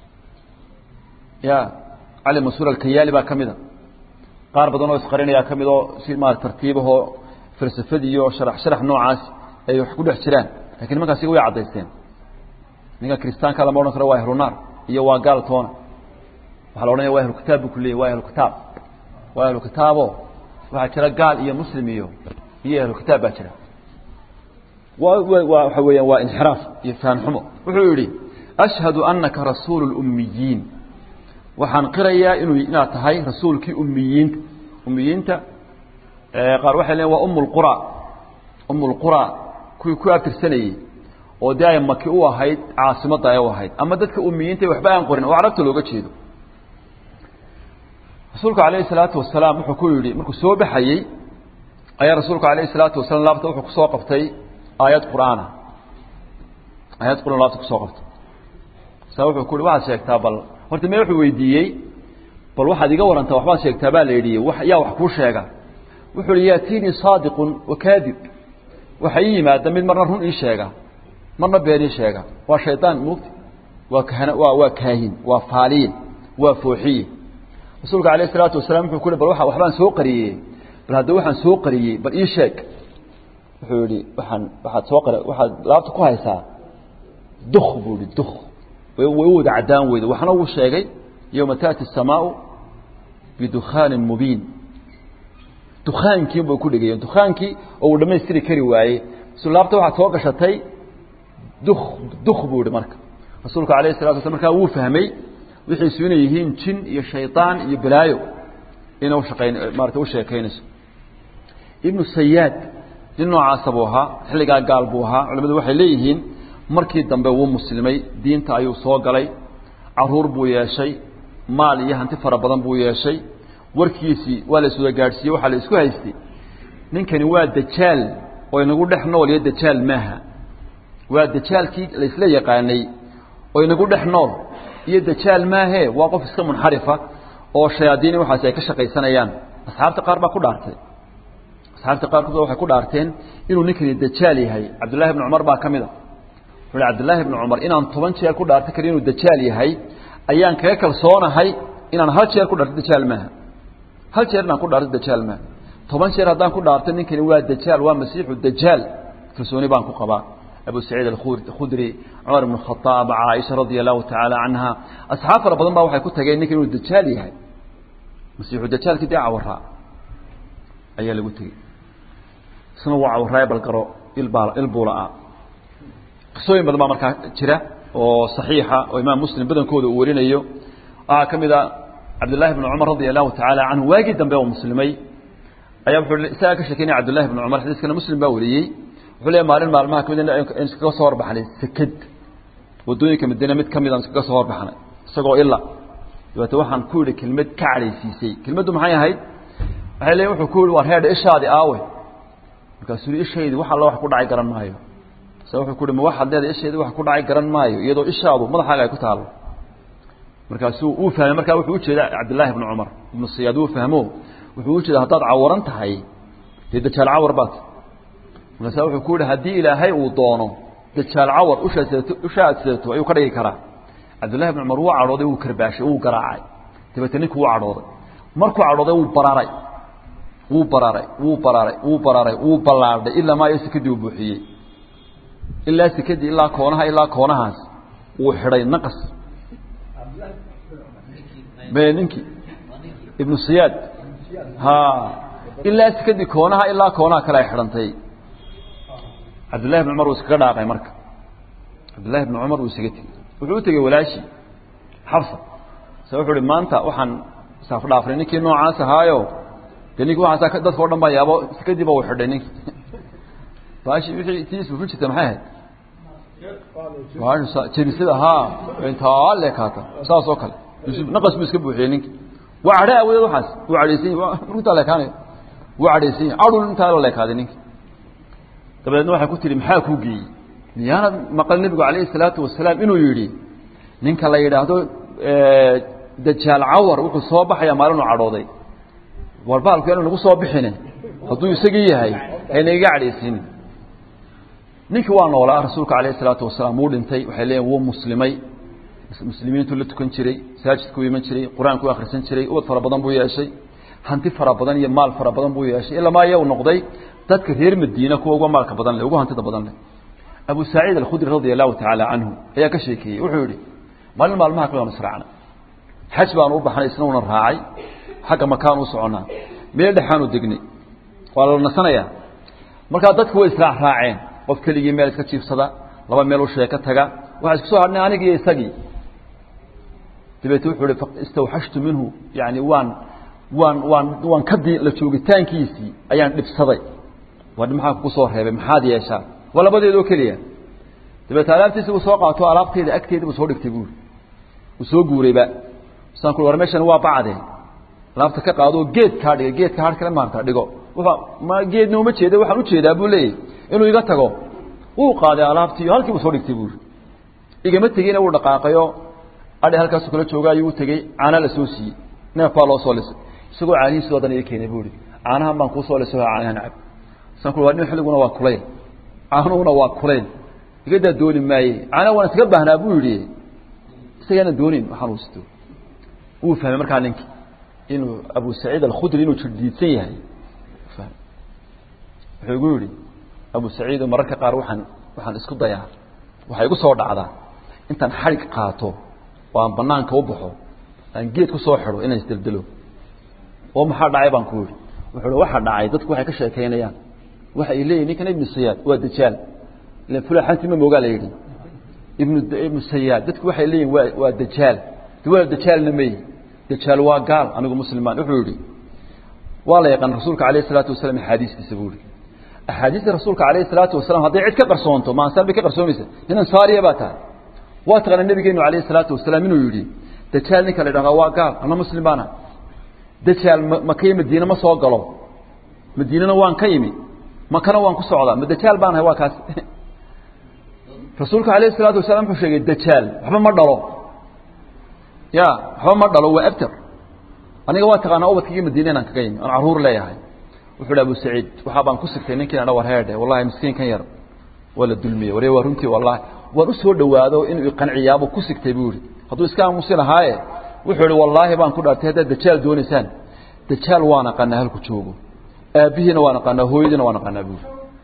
ya cali masuur alkayaali baa ka mid a qaar badan oo isqarinayaa ka mid oo si maarata tartiibahoo falsafad iyo sharax noocaas ay wax ku dhex jiraan lakiin nimankaas iga way caddaysteen ninka kiristaanka lama odhan karo waa ahlunaar iyo waa gaal toona waxaa la odhanaya waa ahlu kitaab buu ku leeyay waa ahlu kitaab waa ahlu kitaabo waxaa jira gaal iyo muslim iyo ahlu kitaab baa jira waxa weeyaan waa inxiraaf iyo faham xumo wuxuu yidhi ashhadu annaka rasuulu lummiyiin waxaan qirayaa inaad tahay rasuulkii ummiyiinta qaar waxay leeyiin waa ummulqura kuwii ku abtirsanayey oo dee ay maki u ahayd caasimadda ay u ahayd ama dadka ummiyiinta waxba aan qorin oo carabta looga jeedo rasuulku calayhi salaatu wasalaam wuxuu ku yidhi markuu soo baxayey ayaa rasuulku calayhi salaatu wasalaam laabta wuxuu kusoo qabtay aayad qur'aana laabta kusoo qabtay saa wuxuu ku yidhi waxaad sheegtaa bal horta mee wuxuu weydiiyey bal waxaad iga warantaa waxbaad sheegtaa baa la yidhi yaa wax kuu sheega wuxuu yihi yaatiinii saadiqun wa kaadib waxa ii yimaada mid marna run ii sheega marna been ii sheega waa shaydaan mugti waa kaahin waa faaliin waa fooxiye rasuulka calayhi salaatu wasalaam wuxuu ku yihi bal waxbaan soo qariyey bal hadda waxaan soo qariyey bal ii sheeg wuxuu yihi waxaad laabta ku haysaa duk buu yihi duk way u wada caddaan weyda waxna uu sheegay yowma taati asamaau bidukhaanin mubiin dukaankii buu ku dhigay dukaankii oo uu dhamaystiri kari waayey laabta waxaad soo gashatay duk buu yihi marka rasuulka calayhi salatu waslam markaa wuu fahmay wixiisu inay yihiin jin iyo shaydaan iyo balaayo inuu maarata u sheekaynayso ibnu sayaad nin noocaasa buu ahaa xilligaa gaal buu ahaa culimmadu waxay leeyihiin markii dambe wuu muslimay diinta ayuu soo galay caruur buu yeeshay maal iyo hanti fara badan buu yeeshay warkiisii waa la iswada gaadhsiiyey waxaa la isku haystay ninkani waa dajaal oo inagu dhex nool iyo dajaal maaha waa dajaalkii la isla yaqaanay oo inagu dhex nool iyo dajaal maahee waa qof iska munxarifa oo shayaadiin waxaas ay ka shaqaysanayaan asxaabta qaar baa ku dhaartay asxaabta qaarkood waxay ku dhaarteen inuu ninkani dajaal yahay cabdullaahi ibnu cumar baa ka mid a wuxuu cabdullaahi ibnu cumar inaan 10 jeer ku dhaartay kari inuu dajaal yahay ayaan kaga kalsoonahay inaan hal jeer ku dhaartay dajaal maaha hal jeer inaan ku dhaartay dajaal maaha 10 jeer haddaan ku dhaartay ninkani waa dajaal waa masiixu dajaal kalsooni baan ku qabaa abu saciid alkhudri cumar ibn khataab caaisha radia allahu tacaala canha asxaab fara badan baa waxay ku tageen ninkan inuu dajaal yahay masiixu dajaalkii dee cawaraa ayaa lagu tegey isna waa cawaraaya balgaro ilbuula ah qisooyin badan baa markaa jira oo saxiixa oo imaam muslim badankooda uu warinayo kamida cabdullaahi ibn cumar radiyallahu ta'ala anhu waagi dambe oo muslimay ayaa wuxuu isaga ka sheekeynay cabdullaahi ibn cumar xadiiskana muslim baa wariyay wuxuu leeyahay maalmaha kamid in iskaga soo horbaxnay sakad wadooyinka Madiina mid kamid aan iskaga soo horbaxnay isagoo ilaa dibata waxaan ku yiri kelmad ka caleysisay kelmadu maxay ahayd waxay leeyahay wuxuu ku yiri war heed ishaadi aawe markaasuu ishaydi waxa la wax ku dhacay garan maayo wuxuu ku yiri ma waxa leedahay ishaydi wax ku dhacay garan maayo iyadoo ishaadu madaxaaga ay ku taalo markaasuu uu fahmay markaa wuxuu u jeedaa cabdullaahi ibn cumar ibn siyaad uu fahmo wuxuu u jeedaa hadaad cawaran tahay dajaal cawar baad markaasuu wuxuu ku yiri hadii ilaahay uu doono dajaal cawar ushaadsato ayuu ka dhigi karaa cabdullaahi ibn cumar wuu cadhooday wuu karbaashay wuu garaacay dabeetana ninkuu cadhooday markuu cadhooday wuu bararay wuu ballaadhay ilaa ma sikadii uu buuxiyey ilaa sikadii ilaa koonahaas uu xidhay naqas beeninki ibn siyaad ilaa sikadii koonaha ilaa koonaha kale ay xidhantay cabdullaahi ibn cumar uu iskaga dhaaqay marka cabdullaahi ibn cumar uu isaga tegey wuxuu u tegey walaashi xafsa wuxuu ihi maanta waxaan saaf dhaafnay ninkii noocaas ahaayo dee ninkii waxaasa dadka o dhan baa yaabo sikadiiba uu xidhay ninkii baashi wixii tiisu ku jirta maxay ahayd jebisada intaa leekaata saas oo kale naqas buu iska buuxiyey ninkii waa cadhe awadeed waxaas wuu cadhaysan intaa leekaanayo wuu cadhaysan yahay cadhul intaa la leekaaday ninkii dabeedna waxay ku tihi maxaa kuu geeyey miyaanad maqal nebigu calayhi salaatu wasalaam inuu yidhi ninka la yidhaahdo dajaal cawar wuxuu soo baxayaa maalinuu cadhooday war baalku yaanu nagu soo bixine hadduu isagii yahay hayna iga cadhaysiinin ninkii waa noolaa rasuulka calayhi salaatu wasalaam wuu dhintay waxay leeyihin wuu muslimay muslimiintu la tukan jiray masaajidku iman jiray qur-aanku akhrisan jiray ubad fara badan buu yeeshay hanti fara badan iyo maal fara badan buu yeeshay ilaa ma uu noqday dadka reer Madiina kuwa ugu maalka badan leh ugu hantida badan leh Abu Sa'id al-Khudri radiyallahu ta'ala anhu ayaa ka sheekay wuxuu yiri maalmaha kale oo israacna xaj baan u baxnay isna una raacay xagga makaan u soconaa meel dhaxaan u degnay waa la nasanaya marka dadku way israac raaceen qof kaliya meel iska jiifsada laba meel u sheeka taga waxa isku soo hadnay aniga iyo isagii dibeetu wuxuu yiri istawhashtu minhu yani waan kadii la joogitaankiisii ayaan dhibsaday wad maxaa ku soo reebay maxaad yeeshaa walabadeedo kaliya dibeetu alaabtiisa uu soo qaato alaabteeda agteeda uu soo dhigtay buu uu soo guurayba saan ku war meeshan waa bacde alaabta ka qaado geedka dhiga geedka har kale maanta dhigo waxa ma geedna uma jeedo waxaan u jeedaa buu leeyahay inuu iga tago uu qaaday alaabtii halkii uu soo dhigtay buu igama tagina uu dhaqaaqayo adhe halkaas kula joogaa ayuu tagay caana la soo siiyay neef baa loo soo lisay isagoo caanihiisa wadan ay keenay buu caanahan baan ku soo lisay caanahan cab san ku wadin xilliguna waa kulayl caanuhuna waa kulayl igada dooni maayay caana waan iska baahnaa buu yiri isagana doonin waxaan u sisto uu fahmay markaa ninkii inuu Abu Sa'id al-Khudri inuu jildiidsan yahay wuxuu yiri Abu Sa'id mararka qaar waxaan isku dayaa waxa igu soo dhacdaa intaan xarig qaato waan banaanka u baxo aan geed ku soo xiro inaan isdildilo oo maxaa dhacay baan ku yiri wuxuu waxa dhacay dadku waxay ka sheekeynayaan waxa ay leeyihiin ninkan ibn Siyaad waa dajaal la fulaxanti ma moogaa la yiri ibn Siyaad dadku waxay leeyihiin waa dajaal waa dajaalna may dajaal waa gaal anigu muslimaan wuxuu yiri waa la yaqaan rasuulka calayhi salaatu wasalaam xadiiskiisa buu yiri axaadiista rasuulka calayhi salaatu wasalaam haday cid ka qarsoonto ma ansaar ka qarsoonaysa inaan saariya baa tahay waa taqaan nabigeenu calayhi salaatu wasalaam inuu yiri dajaal ninka la yiraahdo waa gaal ana muslimaana dajaal makay Madiina ma soo galo Madiinana waan ka yimi makana waan ku socdaa ma dajaal baan ahay waa kaas rasuulka calayhi salaatu wasalaam wuxuu sheegay dajaal waxba ma dhalo waxba ma dhalo waa abtar aniga waa taqaan ubadkii Madiina aan kaga yimi aan caruur leeyahay wuxuu Abu Sa'id waxa baan ku sigtay ninkii ana war heede wallahi miskiin kan yar wala dulmiye waree waa runtii wallahi waan u soo dhawaado inuu qanciyaabo ku sigtay buu yiri hadduu iska aamusin lahaaye wuxuu yiri wallahi baan ku dhaartay hada dajaal doonaysaan dajaal waana qana halku joogo aabihiina waana qana hooyadiina waana qana buu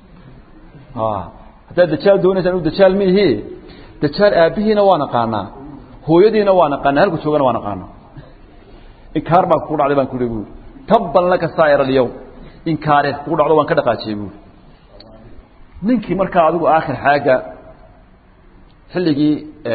hada dajaal doonaysaan uu dajaal mihi dajaal aabihiina waana qana hooyadiina waana qana halku joogana waana qana inkaar baa ku dhacday baan ku yiri tabban laka saa'ir al-yawm inkaar ku dhacdo waan ka dhaqaajiyay buu ninkii markaa adigu aakhir xaaga xilligii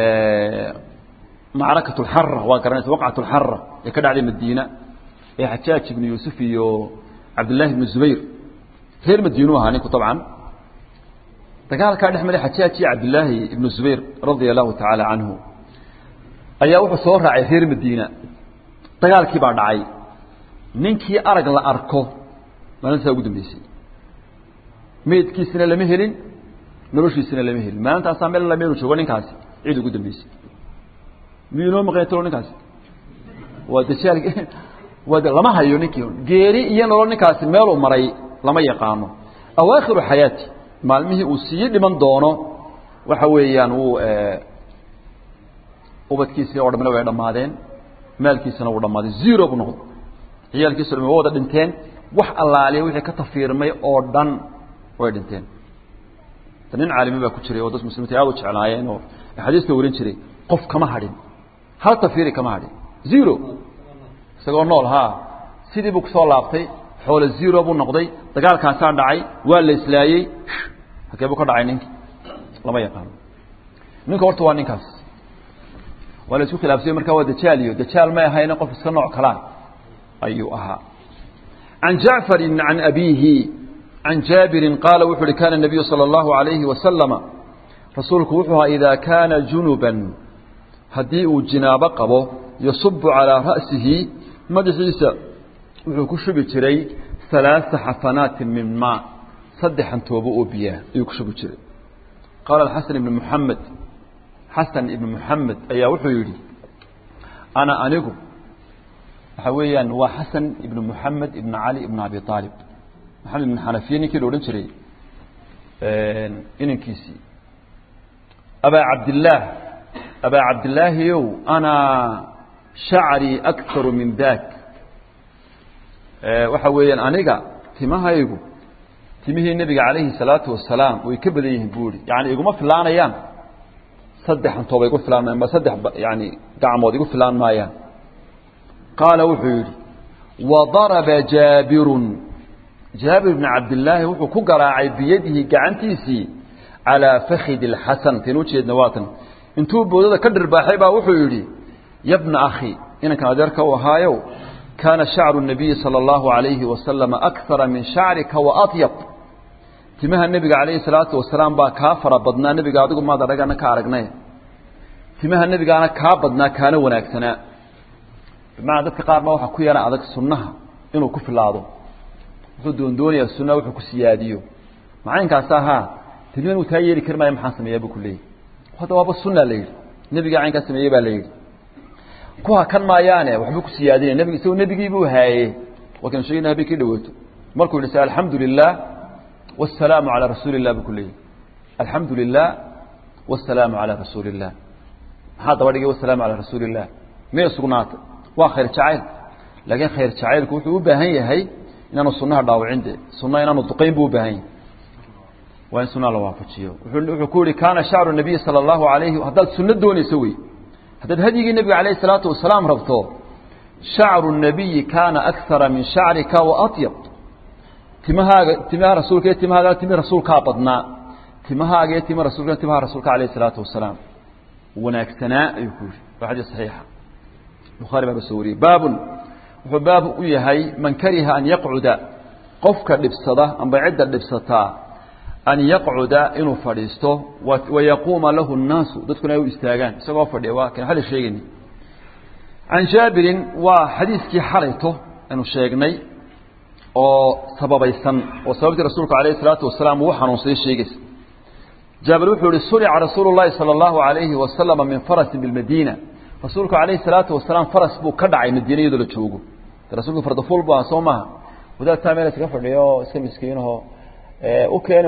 معركة الحرة وقرنت وقعة الحرة يكاد على المدينة حجاج بن يوسف وعبد الله بن الزبير غير مدينوها هنيكو طبعا دقال كان يحمل حجاج عبد الله بن الزبير رضي الله تعالى عنه أي وحو صور راعي غير مدينة دقال كبار دعي ننكي أرق الله أركو ما ننسى قدم بيسي ميت كي سنة لمهلين نروشي سنة لمهل ما أنت أصلا الله ميلو شو ونكاسي عيدو قدم بيسي مينو مغيترو نكاسي ودشال لما هيو نكيون جيري ينرو نكاسي ميلو مري لما يقامو أواخر حياتي مالمه أسيد لمن دونه وحويان وبدكيسي أورد من وعد مادين مالكيسنا أورد مادين زيرو بنقط هي الكيسر من وعد دنتين وح الله عليه وحي كتفير مي أوردن وعد دنتين تنين عالمي بكتشري ودس مسلم تعاوش على عين حديث تورين شري قف كما هادين هل تفيري كما هادين زيرو سقول نول ها سيدي بوكسول لابتي حول الزيرو أبو النقضي دقال كان سان دعي ولا إسلايي هكذا بكر دعي نينك لما يقام نينك ورطوان نينكاس ولا سوق خلاف زي مركوا دجاليو دجال ما هي نقف الصنع كلام أيها عن جعفر عن أبيه عن جابر قال وحر كان النبي صلى الله عليه وسلم رسولك وحها إذا كان جنبا هديء جناب قبه يصب على رأسه مدحيسا وحكشب تري 3 حفنات من ماء صدحا توبؤ بياه يكشب تري قال الحسن بن محمد حسن بن محمد أي وحيري أنا أنيكم حويا وحسن بن محمد بن علي بن أبي طالب محمد بن حنفيني كيلو رنشري إنكيسي أبا عبد الله يو أنا شعري أكثر من ذاك وحويا أنيقا تمها يقو تمه النبي عليه الصلاة والسلام ويكبر يهبوري يعني يقو ما فلان أيام صدح أن توبة يقول فلان ما صدح يعني قعمود يقول فلان ما أيام قال وحيري وضرب جابر بن عبد الله وحو كقراعي بيده قعنتيسي على فخذ الحسن تنوشي النواتن انتو بودada ka dhirbaaxay baa wuxuu yiri yabna akhi inanka adeerka oo haayo kana sha'ru nabiy sallallahu alayhi wa sallam akthara min sha'rika wa atyab timaha nabiga alayhi salatu wa salam baa ka fara badnaa nabiga adigu ma daragana ka aragnay timaha nabigaana ka badnaa kana wanaagsana ma dadka qaar ma waxa ku yara adag sunnaha inuu ku filaado wuxuu doonaya sunna wuxuu ku siyaadiyo macaynkaas aha timaha uu taayiri karmay maxaan sameeyaa buu kulay هذا هو السنة ليه نبي عين كسم يبى ليه كوها كان ما يعني وحبك سيادين النبي يسوي النبي يجيبه هاي وكان شيء نبي كده وقت مركو نسأل الحمد لله والسلام على رسول الله بكله الحمد لله والسلام على رسول الله هذا ورقة والسلام على رسول الله ما يصونات وآخر شعير لكن خير شعير كوه بهاي هاي إن أنا صنّها ضاو عندي صنّها إن أنا تقيم بو بهاي وين سنة الله وافتشيه وحكولي كان شعر النبي صلى الله عليه وهذا سنة دون يسوي هذا هدي النبي عليه الصلاة والسلام ربطه شعر النبي كان أكثر من شعرك وأطيب تمها رسولك تمها رسولك أبضنا تمها رسولك عليه الصلاة والسلام وناك ثناء يقول بعد صحيحة بخاري باب السوري باب هي من كره أن يقعد قفك لبصده أم بعد لبصته أن يقعد إنه فريسته ويقوم له الناس ذاتكم أيو استاغان سواء فردوا كان هذا الشيء عن جابر وحديث كي حريته أنه شيغني أو سبب يسن وسبب رسولك عليه الصلاة والسلام وحنو سي شيغس جابر وحول سرع رسول الله صلى الله عليه وسلم من فرس بالمدينة رسولك عليه الصلاة والسلام فرس بو كدعي مدينة يدل تشوغو رسولك فردفول بو أصومها وذا تامينة كفر ليو سمسكينه وكان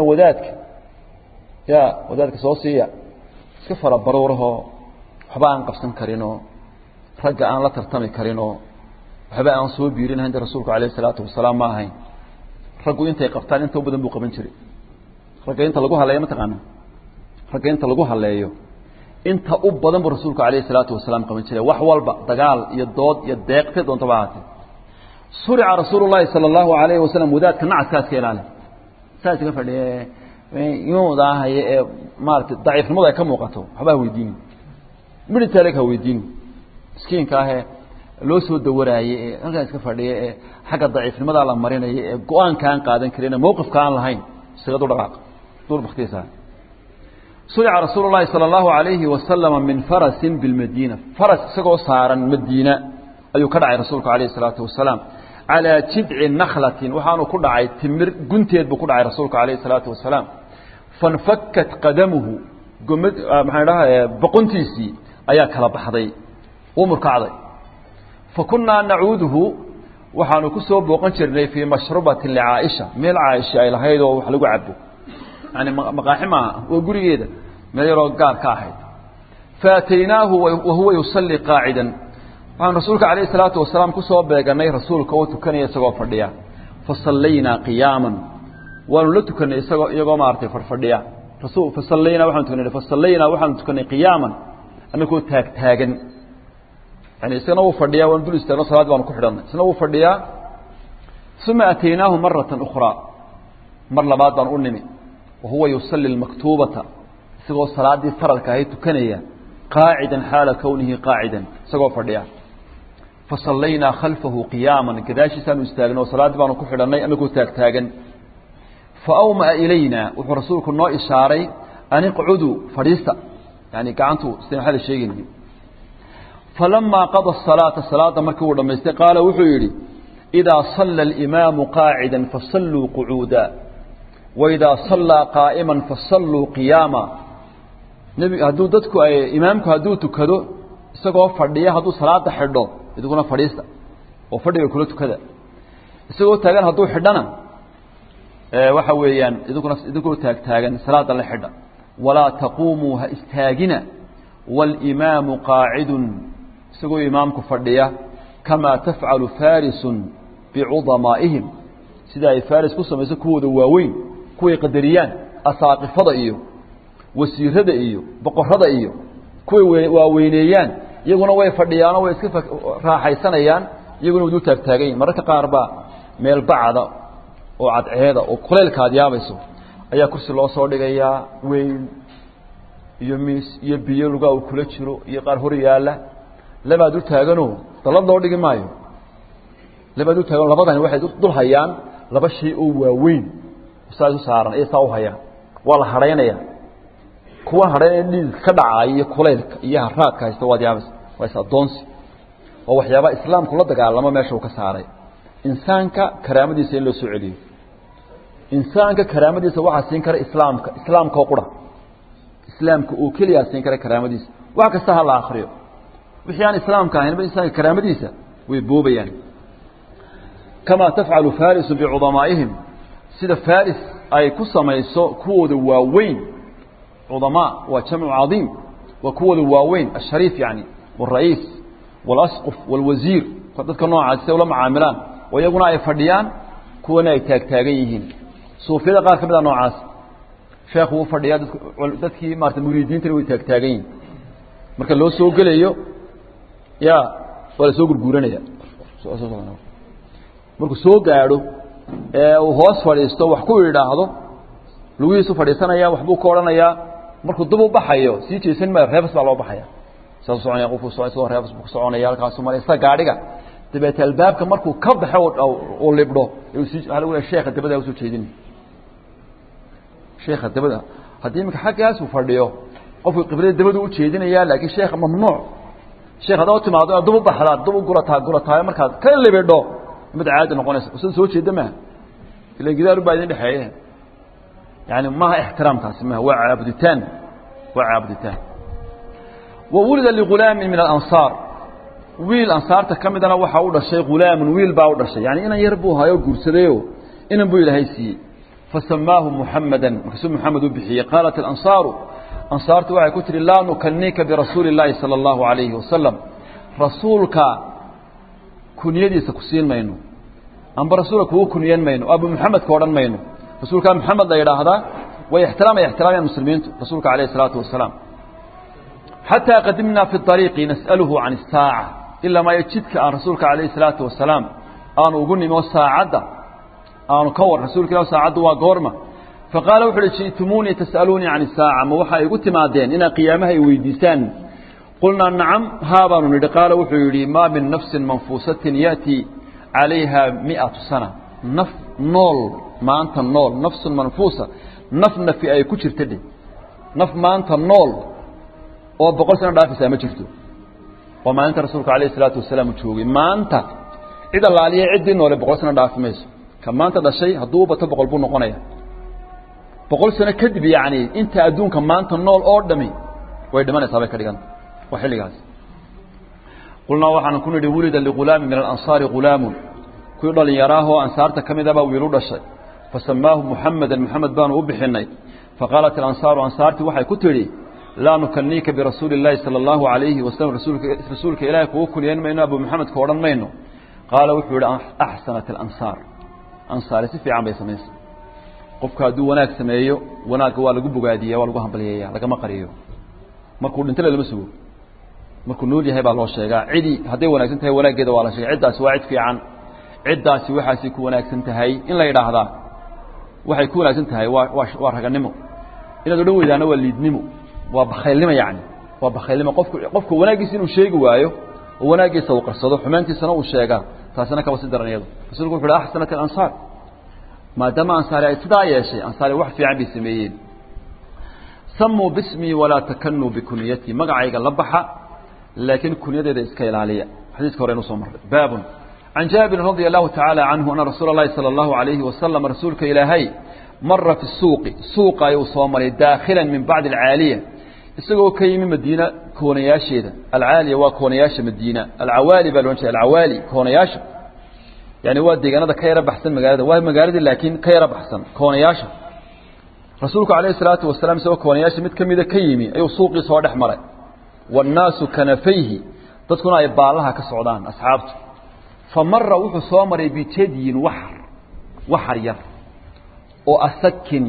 wadaadka soo siiya iska fara baruuraho waxba aan qabsan karino ragga aan la tartami karino waxba aan soo biirin handa rasuulku kaleey salaatu wasalaam ma ahayn raggu intay qabtaan inta badan buu qaban jiray ragga inta lagu haleeyo ma taqaana ragga inta lagu haleeyo inta u badan buu rasuulku kaleey salaatu wasalaam qaban jiray wax walba dagaal iyo dood iyo deeqte doonto baatay sura rasuulullaahi sallallahu alayhi wasallam wadaadka nacaskaas ka ilaali saasi ka fadhiye يوضع هي مارت ضعيف الموضع كم وقته حباه ويدين من تارك هو يدين مسكين كاه لو سو دوراي halkaas ka fadhiyo xaga daciifnimada la marinayo go'aan kaan qaadan karina mowqif kaan lahayn sigadu dhaqaaq dul baxtiisa sulica rasuulullaahi sallallahu alayhi wa sallam min faras bil madina faras isagoo saaran madiina ayuu ka dhacay rasuulku alayhi salaatu wasalaam ala jid'i nakhlatin waxaanu ku dhacay timir gunteed buu ku dhacay rasuulku alayhi salaatu wasalaam fanfakkat qadamuhu gumad maxay dhahay boqontiisi ayaa kala baxday oo murkacday فكنا نعوده وحانو كسو بوقن جرني في مشروبة لعائشة ميل عائشة إلى هيدا وحلقوا عبو يعني مقاحمها وقريدا ما يرى قار كاحد فأتيناه وهو يصلي قاعدا وعن رسولك عليه الصلاة والسلام كسو بيقني رسولك وتكني يسقى فرديا فصلينا قياما ونلتكني يسقى مارتي فرديا فصلينا وحن تكني قياما أنكو تاجن يعني سنو فرديا وندل استغنا صلاة وانكو حدنا سنو فرديا ثم أتيناه مرة أخرى مرة بعد أن أنمي وهو يصلي المكتوبة سقو صلاة دي فرد كهي تكنية قاعدا حال كونه قاعدا سقو فرديا فصلينا خلفه قياما كداشي سنو استغنا وصلاة وانكو حدنا أنكو تاجن فأومأ إلينا ورسولك النوع إشاري أن اقعدوا فريستا يعني كعنتو استمع هذا الشيء فلما قضى الصلاة مركو لما قال وحيري إذا صلى الإمام قاعدا فصلوا قعودا وإذا صلى قائما فصلوا قياما نبي هدو دتكو إمامكو هدو تكدو isagoo fadhiya haduu salaada xidho iduguna fadhiista oo fadhiga kula tukada isagoo taagan haduu xidhana waxa weeyaan iduguna taagan salaada la xidha wala taqumu ha istaagina wal imam qa'idun isagoo imaamku fadhiya kama taf'alu farisun bi'udamaihim sida ay faris ku sameeyso kuwada waaweyn kuway qadariyaan asaaqifada iyo wasiirada iyo boqorada iyo kuway waaweyneeyaan iyaguna way fadhiyaan way iska raaxaysanayaan iyaguna wadu taagtaagay mararka qaar ba meel bacada oo cadceeda oo kuleelkaad yaabayso ayaa kursi loo soo dhigayaa weyn iyo miis iyo biyo luga uu kula jiro iyo qaar hor yaala labaad u taagano dalad loo dhigi maayo labaad u taagan labadan waxay dul hayaan laba shay oo waaweyn saas saaran ee saaw hayaan wala hareynaya kuwa hareyn dhiig ka dhacay kuleelka iyo haraadka haysta wad yaabas way sadoonsi oo waxyaaba islaamku la dagaalamo meesha uu ka saaray insaanka karaamadiisa in loo soo celiyo insaanka karaamadiisa waxa siin kara islaamka oo qura islaamka oo kaliya siin kara karaamadiisa waxa kasta hal akhriyo wixii aan islaamka ahayn insaanka karaamadiisa way boobayaan kama taf'alu faris bi'udamaihim sida faris ay ku samayso kuwooda waaweyn عظماء وجمع عظيم وكول الواوين الشريف يعني والرئيس والأسقف والوزير فقد كانوا عادسوا لما عاملان ويقولون أي فرديان كونا يتاجيهين صوفيا قال كبدا نوعاس شيخ هو فرديان ذاتكي مارت مريدين تلو يتاجيين مركز لو سوق ليه يا ولا سوق الجورانة يا مركز سوق قاعدوا وهوس فريستو وحكوا يدا هذا لويس فريسنا وحبو كورنا يا markuu dib u baxayo si jeesan ma reebs baa loo baxaya soo soconaya qof soo reebs buu soconaya halkaas Soomaaliya gaariga dibata albaabka markuu ka baxo oo libdho uu si hal uu sheekha dibada u soo jeedin sheekha dibada hadii imka xaqaas uu fadhiyo qofku qiblada dibada u jeedinaya laakiin sheekha mamnuuc sheekha daw timaado dib u baxda dib u gurataa markaad ka libdho mid caadi noqonaysa soo jeedama ila gidaar baa idin dhaxeeyay يعني ما احترام تاسمه وعبدتان وولد لغلام من الأنصار ويل أنصار تكمدنا waxa uu dhashay غلام ويل baa u dhashay yani inaan yar buu hayo guursadeeyo inaan buu ilaahay siiyay fasamaahu muhammadan makasuu muhammad u bixiyay qalat al-ansar ansartu waxay ku tiri la nukannika bi rasuulillahi sallallahu alayhi wasallam rasuulka kuniyadiisa ku siin mayno amba rasuulka ku kuniyan mayno abu muhammad ka oran mayno رسولك محمد لا يراهدا ويحترم المسلمين رسولك عليه الصلاة والسلام حتى قدمنا في الطريق نسأله عن الساعة إلا ما يجدك عن رسولك عليه الصلاة والسلام أنا أقولني ما ساعدة أنا كور رسولك لا ساعدة وقورمة فقال وحول جئتموني تسألوني عن الساعة ما وحا يقول ما دين إن قيامها يويدسان قلنا نعم هذا قال وحول ما من نفس منفوسة يأتي عليها 100 سنة نف نول ما أنت النول نفس منفوسة نفنا في أي كتير تدي نف ما أنت النول أو بقول سنة دافع سامة شفتو وما أنت رسولك عليه الصلاة والسلام تشوفي ما أنت إذا الله عليه عد النول بقول سنة دافع ميس كما أنت ده شيء هدوبة تبقى البون قناية بقول سنة كذب يعني أنت أدون كما أنت النول أردمي ويدمان يصابك كريان وحلي جاز قلنا وحنا كنا ولد لغلام من الأنصار غلام كل اللي يراه أنصارته كم ذا ويرود الشيء فسماه محمد بان وبحني فقالت الأنصار أنصارتي وحي كتري لا نكنيك برسول الله صلى الله عليه وسلم رسولك إلهك وكل ينمى أبو محمد كورن مينه قال وحول أحسنت الأنصار أنصار سفي عم بيسميس قفك دو وناك سميه وناك والقو بقادية والقو همبلية لك ما قريه markuu dhintay lama sugo markuu nool yahay baa loo sheegaa cidi haday wanaagsan tahay wanaageeda waa la sheegay cidaas waa cid fiican cidaasi waxaasi ku wanaagsan tahay in la yiraahdaa waxay ku wanaagsan tahay waa raganimo inaad u dhaweeydaana waa liidnimo waa bakhaylnimo yaani waa bakhaylnimo qofku wanaagiisa inuu sheegi waayo oo wanaagiisa uu qarsado xumaantiisana uu sheegaa taasina ka wasi daranayado rasuulku wuxuu ahsanat al-ansar maadaama ansaari ay sidaa yeeshay ansaari wax fiican bay sameeyeen سموا باسمي ولا تكنوا بكنيتي مقعيق اللبحة لكن كنيتي ذا إسكيل عليا حديث كورين وصمر باب عن جابر رضي الله تعالى عنه أن رسول الله صلى الله عليه وسلم رسولك إلهي مر في السوق يوصمر داخلا من بعد العالية السوق كي من مدينة كونياشي العالية وكونياش مدينة العوالي بالونشي العوالي كونياش يعني وادي أنا ذا كيرب أحسن مقالد وهي مقالد لكن كيرب أحسن كونياش رسولك عليه الصلاة والسلام سوى كونياش متكمدة كيمي أي سوقي صادح مرأي والناس كنفيه تذكرون أي بالها كالسعودان أصحابته فمر وحو صامر بتدين وحر ير وأسكن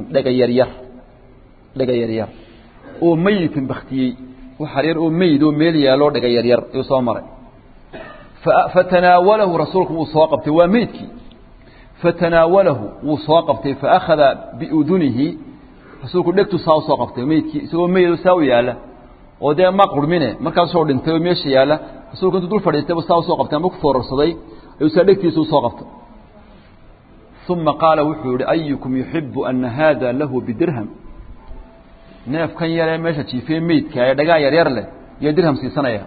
لغير ير وميت بختي وحر ير وميت وميل يالور لغير ير يصامر فتناوله رسولك وصاقبته وميتك فتناوله وصاقبته فأخذ بأذنه rasuulku dhegtu saaw soo qabtay meedkii isagoo meeyo saaw yaala oo de ma qurmine markaas soo dhintay meesha yaala rasuulku intuu dul fadhiistay saaw soo qabtay ama ku foorarsaday ayuu saadhegtiisu soo qabtay thumma qala wuxuu yiri ayyukum yuhibbu an hada lahu bidirham neef kan yare meesha jiifay meedka ay dhagaa yar yar leh iyo dirham siisanaya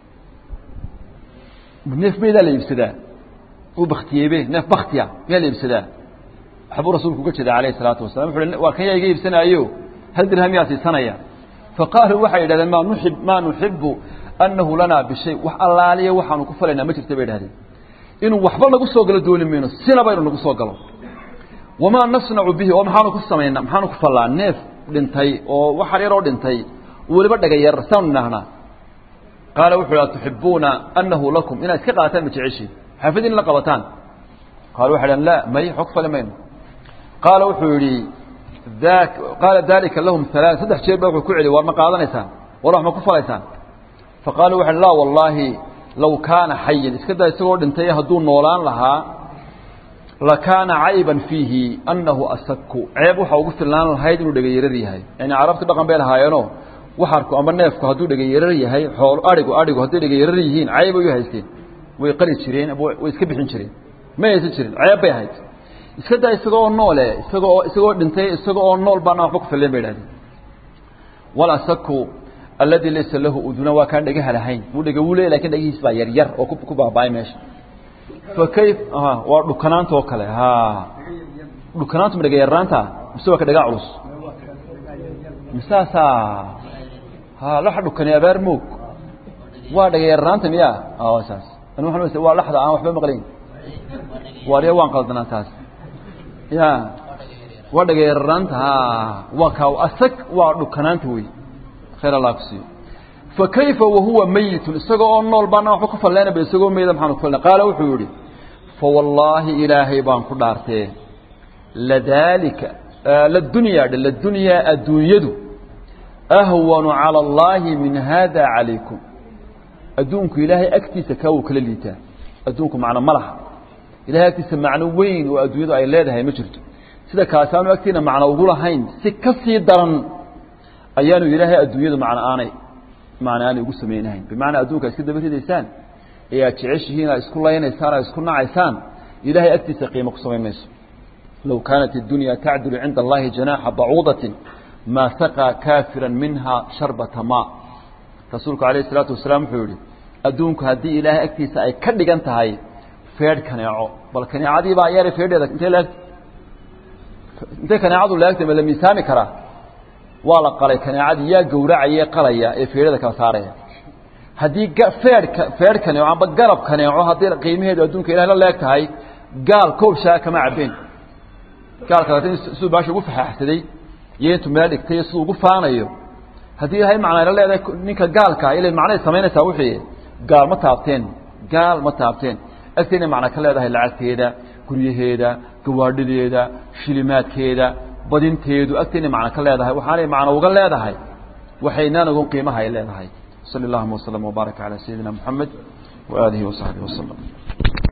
neef meeda la ibsadaa oo bakhtiyeebe neef bakhtiya meel ibsadaa حبو رسولك قلت عليه الصلاة والسلام وكان يجيب سنة أيوه هل درهم يأتي سنة فقال وحي إذا ما نحب أنه لنا بشيء الله عليه وحنا كفلنا ما تفتبير هذه إنه وحبنا قصوا قال دول منه سنة بيرنا قصوا قالوا وما نصنع به وما حنا قصنا ما حنا كفلا نف دنتي وحرير دنتي ولبرد غير سنة هنا قال وحلا تحبون أنه لكم إن اسكقاتان متعيشي حافظين لقبتان قال وحلا لا ما يحق فلمين قال وحوري ذاك قال ذلك لهم ثلاث صدح شيء بقى كعلي ورما قادنيسان ورحمه كفليسان فقالوا وحن لا والله لو كان حيا اسكدا اسغو دنتي هدو نولان لها لكان عيبا فيه انه اسك عيب waxa ugu filan lahayd inuu dhageeyar yahay yani arabta dhaqan beel haayano waxarku ama neefku haduu dhageeyar yahay xool arigu hadii dhageeyar yihiin cayb ay haysteen way qali jireen way iska bixin jireen ma aysan jirin cayb bay ahayd iska daa isagoo nool isagoo dhintay isagoo nool baan wax ku filan beedad wala sakku alladhi laysa lahu uduna wa kan dhagaha lahayn uu dhaga wuu leeyahay laakiin dhagihiis baa yar oo ku baabaay meesha fa kayf waa dhukanaanta oo kale dhukanaanta ma dhaga yaraanta mise waa ka dhaga culus misaasa la dhukani abaar moog waa dhaga yaraanta miya saas anu waxaan waa laxda aan waxba maqlayn waariya waan qaldanaantaas يا ودغ يرانتا وكاو اسك ودكنانت وي خير الله كسي فكيف وهو ميت اسغو نول بانا وحو كفلنا بيسغو ميد maxaan ku falna qaala wuxuu yiri فوالله إلهي بان ku dhaartay لذلك للدنيا الدنيا أهون على الله من هذا عليكم أدونك إلهي أكتس كاو كلليتا أدونك معنا ملح إلهي أكتس معنى وين وأدويده أي لادها مجرد sida kaasaanu agtiina macna ugu lahayn si ka sii daran ayaanu ilaahay adduunyadu macna aanay ugu samaynahayn bimacnaa adduunka iska daba ridaysaan ee aad jeceshihiin aad isku laynaysaan aad isku nacaysaan ilaahay agtiisa qiimo ku samayn mayso low kaanat addunya tacdilu cinda allahi janaaxa bacuudatin maa saqaa kaafiran minha sharbata maa rasuulku calayhi salaatu wasalaam wuxuu yihi adduunku haddii ilaahay agtiisa ay ka dhigan tahay feedh kaneeco bal kaneecadii baa ayaanay feedheeda intay kaneecadu laagtay ma la miisaami karaa waa la qalay kaneecadii yaa gowracaya qalaya ee feedhada kala saaraya haddii feedh kaneeco amba garab kaneeco haddii qiimaheedu adduunka ilahay la leeg tahay gaal koob shaa kama cabbeen gaalka siduu baasha ugu faxaaxsaday iyo intuu meel dhigtay iyo siduu ugu faanayo haddii ilaahay macnaa la leedahay ninka gaalka ilay macnay samaynaysaa wixii gaal ma taabteen agteena macna ka leedahay lacagteeda guryaheeda gawaadhideeda shilimaadkeeda badinteedu agteena macna ka leedahay waxaanay macna uga leedahay waxaynaan ugu qiimaha ay leedahay sallallahu alayhi wa sallam wa baraka ala sayyidina muhammad wa alihi wa sahbihi wa sallam